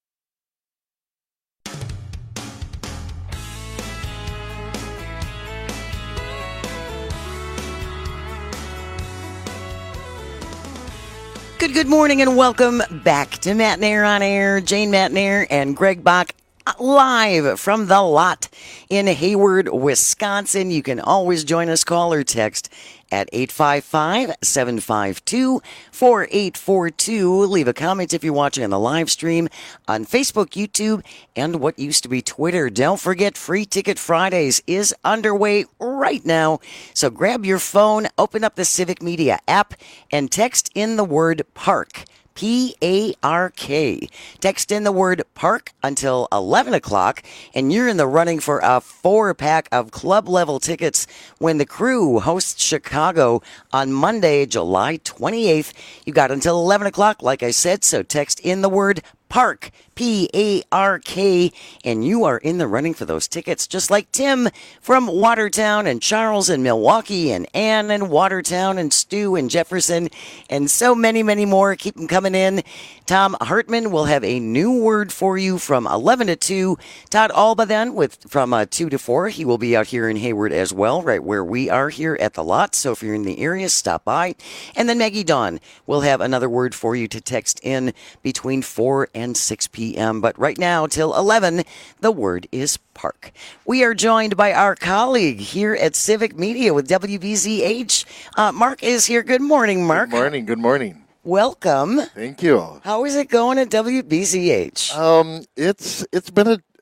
Good, good morning and welcome back to Matt Nair on Air. Jane Matt Nair and Greg Bach live from the lot in Hayward, Wisconsin. You can always join us, call or text at eight five five, seven five two, four eight four two. Leave a comment if you're watching on the live stream on Facebook, YouTube, and what used to be Twitter. Don't forget, Free Ticket Fridays is underway right now. So grab your phone, open up the Civic Media app, and text in the word PARK. P A R K. Text in the word park until eleven o'clock, and you're in the running for a four-pack of club-level tickets when the Crew hosts Chicago on Monday, July twenty-eighth. You got until eleven o'clock, like I said, so text in the word PARK, P A R K, and you are in the running for those tickets, just like Tim from Watertown and Charles in Milwaukee and Ann in Watertown and Stu in Jefferson and so many, many more. Keep them coming in. Tom Hartman will have a new word for you from eleven to two. Todd Alba then with from uh, two to four. He will be out here in Hayward as well, right where we are here at the lot. So if you're in the area, stop by. And then Maggie Dawn will have another word for you to text in between four and six p.m. But right now, till eleven, the word is park. We are joined by our colleague here at Civic Media with W B Z H. Uh, Mark is here. Good morning, Mark. Good morning. Good morning. Welcome. Thank you. How is it going at W B Z H? Um, it's it's been a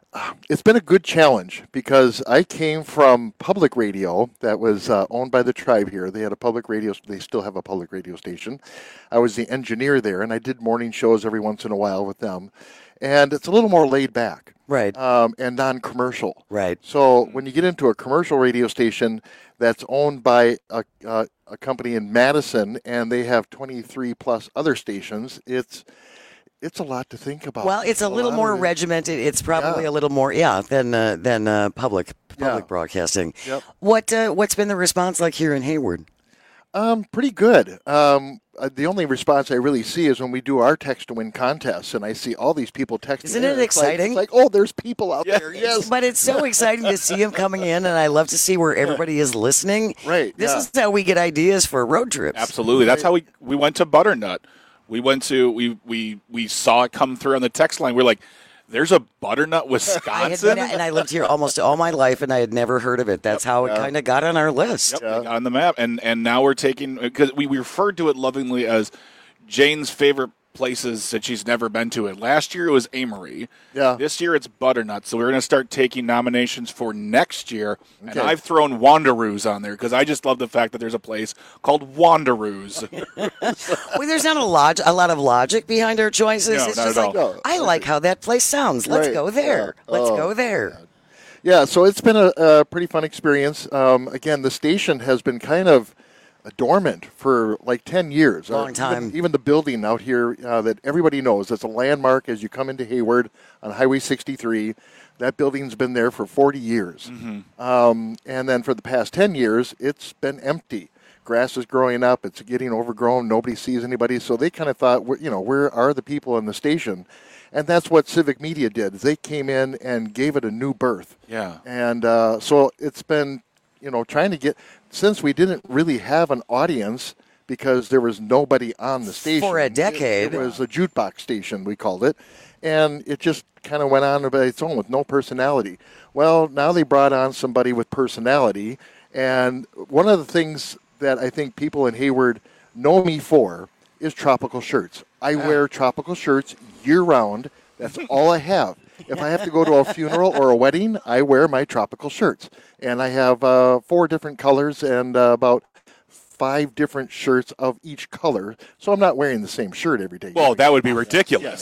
It's been a good challenge because I came from public radio that was uh, owned by the tribe here. They had a public radio. They still have a public radio station. I was the engineer there, and I did morning shows every once in a while with them. And it's a little more laid back. Right. Um, and non-commercial. Right. So when you get into a commercial radio station that's owned by a, uh, a company in Madison, and they have twenty-three plus other stations, it's it's a lot to think about. Well, it's a, a little more it. regimented. It's probably Yeah. a little more, yeah, than uh, than uh, public public Yeah. broadcasting. Yep. What uh, what's been the response like here in Hayward? Um, pretty good. Um, uh, the only response I really see is when we do our text to win contests, and I see all these people texting. Isn't in. it It's like- exciting? It's like, oh, there's people out there. Yes. But it's so exciting to see them coming in, and I love to see where everybody is listening. Right. This yeah. is how we get ideas for road trips. Absolutely. That's how we we went to Butternut. We went to we we we saw it come through on the text line. We're like, "There's a Butternut, I had Wisconsin," been, and I lived here almost all my life, and I had never heard of it. That's how it Yeah. kind of got on our list. Yep, we got on the map, and and now we're taking because we, we referred to it lovingly as Jane's favorite places that she's never been to. It last year it was Amory. Yeah. This year it's Butternut. So we're going to start taking nominations for next year, and Okay. I've thrown Wanderoos on there because I just love the fact that there's a place called Wanderoos. Well, there's not a log- a lot of logic behind our choices. No, it's not just at like, all. I like how that place sounds. Let's Right. go there. Yeah. Let's Oh, go there. Yeah, so it's been a, a pretty fun experience. Um, again, the station has been kind of dormant for like ten years. Long Uh, time. Even, even the building out here uh, that everybody knows, it's a landmark as you come into Hayward on Highway sixty-three. That building's been there for forty years. Um, and then for the past ten years, it's been empty. Grass is growing up. It's getting overgrown. Nobody sees anybody. So they kind of thought, we're- you know, where are the people in the station? And that's what Civic Media did. They came in and gave it a new birth. Yeah. And uh, so it's been, you know, trying to get, since we didn't really have an audience because there was nobody on the station. For a It, decade. it was a jukebox station, we called it. And it just kind of went on by its own with no personality. Well, now they brought on somebody with personality. And one of the things that I think people in Hayward know me for is tropical shirts. I wear tropical shirts year-round. That's all I have. If I have to go to a funeral or a wedding, I wear my tropical shirts. And I have uh, four different colors and uh, about five different shirts of each color. So I'm not wearing the same shirt every day. Well, that would be ridiculous.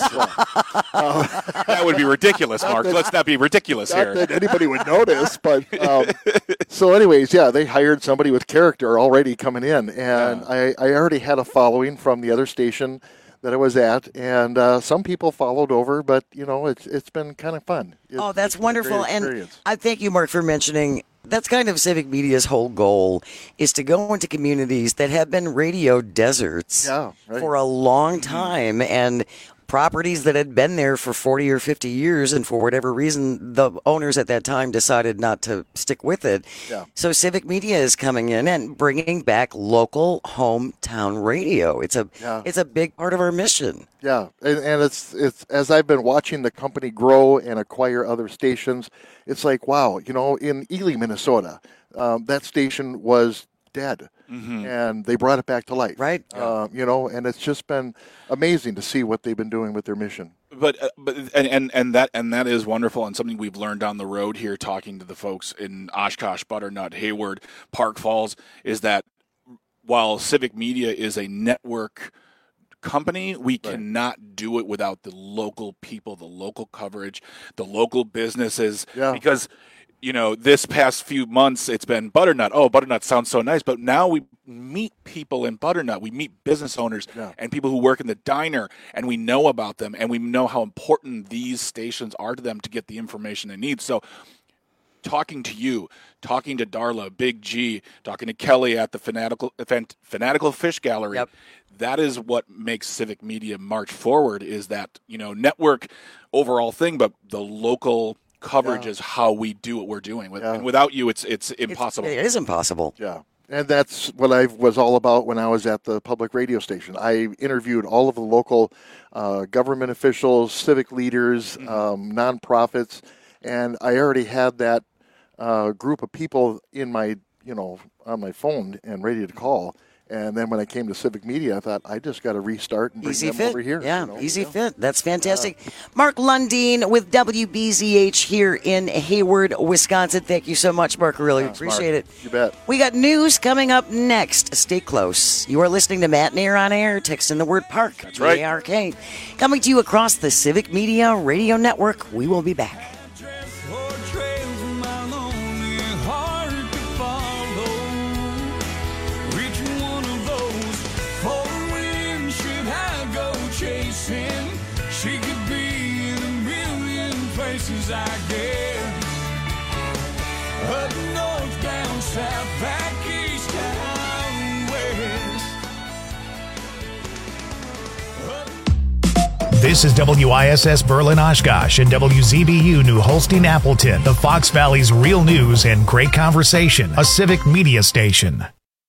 Uh, That would be ridiculous, Not Mark. that- Let's not be ridiculous Not here. that anybody would notice, but um, so anyways, yeah, they hired somebody with character already coming in, and I, I already had a following from the other station that I was at, and uh, some people followed over, but you know, it's it's been kind of fun. It- Oh, that's it's been a wonderful. great And experience. I thank you, Mark, for mentioning that's kind of Civic Media's whole goal is to go into communities that have been radio deserts Yeah, right. for a long time and properties that had been there for forty or fifty years. And for whatever reason, the owners at that time decided not to stick with it. Yeah. So Civic Media is coming in and bringing back local hometown radio. It's a, Yeah. it's a big part of our mission. Yeah, and, and it's it's as I've been watching the company grow and acquire other stations, it's like wow, you know, in Ely, Minnesota, um, that station was dead, and they brought it back to life. Right. Uh, you know, and it's just been amazing to see what they've been doing with their mission. But uh, but and, and and that and that is wonderful and something we've learned down the road here talking to the folks in Oshkosh, Butternut, Hayward, Park Falls is that while Civic Media is a network company, we cannot do it without the local people, the local coverage, the local businesses Yeah. because you know, this past few months it's been Butternut. Oh, Butternut sounds so nice, but now we meet people in Butternut. We meet business owners Yeah. and people who work in the diner, and we know about them, and we know how important these stations are to them to get the information they need. So talking to you, talking to Darla, Big G, talking to Kelly at the Fanatical event, Fanatical Fish Gallery, Yep. that is what makes Civic Media march forward is that, you know, network overall thing, but the local coverage Yeah. is how we do what we're doing. With, Yeah. and without you, it's it's impossible. It is impossible. Yeah. And that's what I was all about when I was at the public radio station. I interviewed all of the local uh, government officials, civic leaders, um, nonprofits, and I already had that uh, group of people in my, you know, on my phone and ready to call. And then when I came to Civic Media, I thought, I just got to restart and bring Easy them fit. over here. Yeah, you know? easy Yeah. fit. That's fantastic. Yeah. Mark Lundeen with W B Z H here in Hayward, Wisconsin. Thank you so much, Mark. I really Thanks, appreciate Mark. it. You bet. We got news coming up next. Stay close. You are listening to Matt Nair on Air. Text in the word park. That's right. P A R K. Coming to you across the Civic Media Radio Network. We will be back. She could be in a million places, I guess. Up north, down south, back east, down west. This is W I S S Berlin Oshkosh and W Z B U New Holstein Appleton, the Fox Valley's real news and great conversation, a Civic Media station.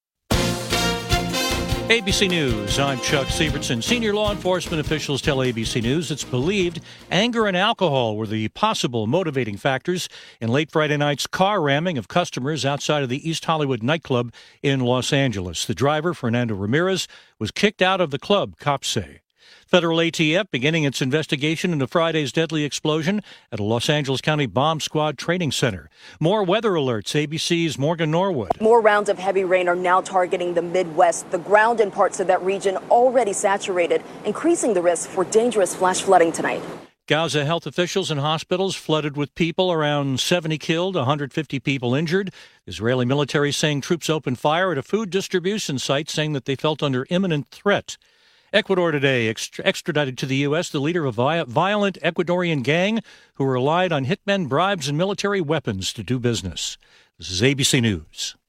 A B C News, I'm Chuck Sievertson. Senior law enforcement officials tell A B C News it's believed anger and alcohol were the possible motivating factors in late Friday night's car ramming of customers outside of the East Hollywood nightclub in Los Angeles. The driver, Fernando Ramirez, was kicked out of the club, cops say. Federal A T F beginning its investigation into Friday's deadly explosion at a Los Angeles County Bomb Squad training center. More weather alerts, A B C's Morgan Norwood. More rounds of heavy rain are now targeting the Midwest. The ground in parts of that region already saturated, increasing the risk for dangerous flash flooding tonight. Gaza health officials and hospitals flooded with people, around seventy killed, one hundred fifty people injured. Israeli military saying troops opened fire at a food distribution site, saying that they felt under imminent threat. Ecuador today extra- extradited to the U S the leader of a vi- violent Ecuadorian gang who relied on hitmen, bribes, and military weapons to do business. This is A B C News.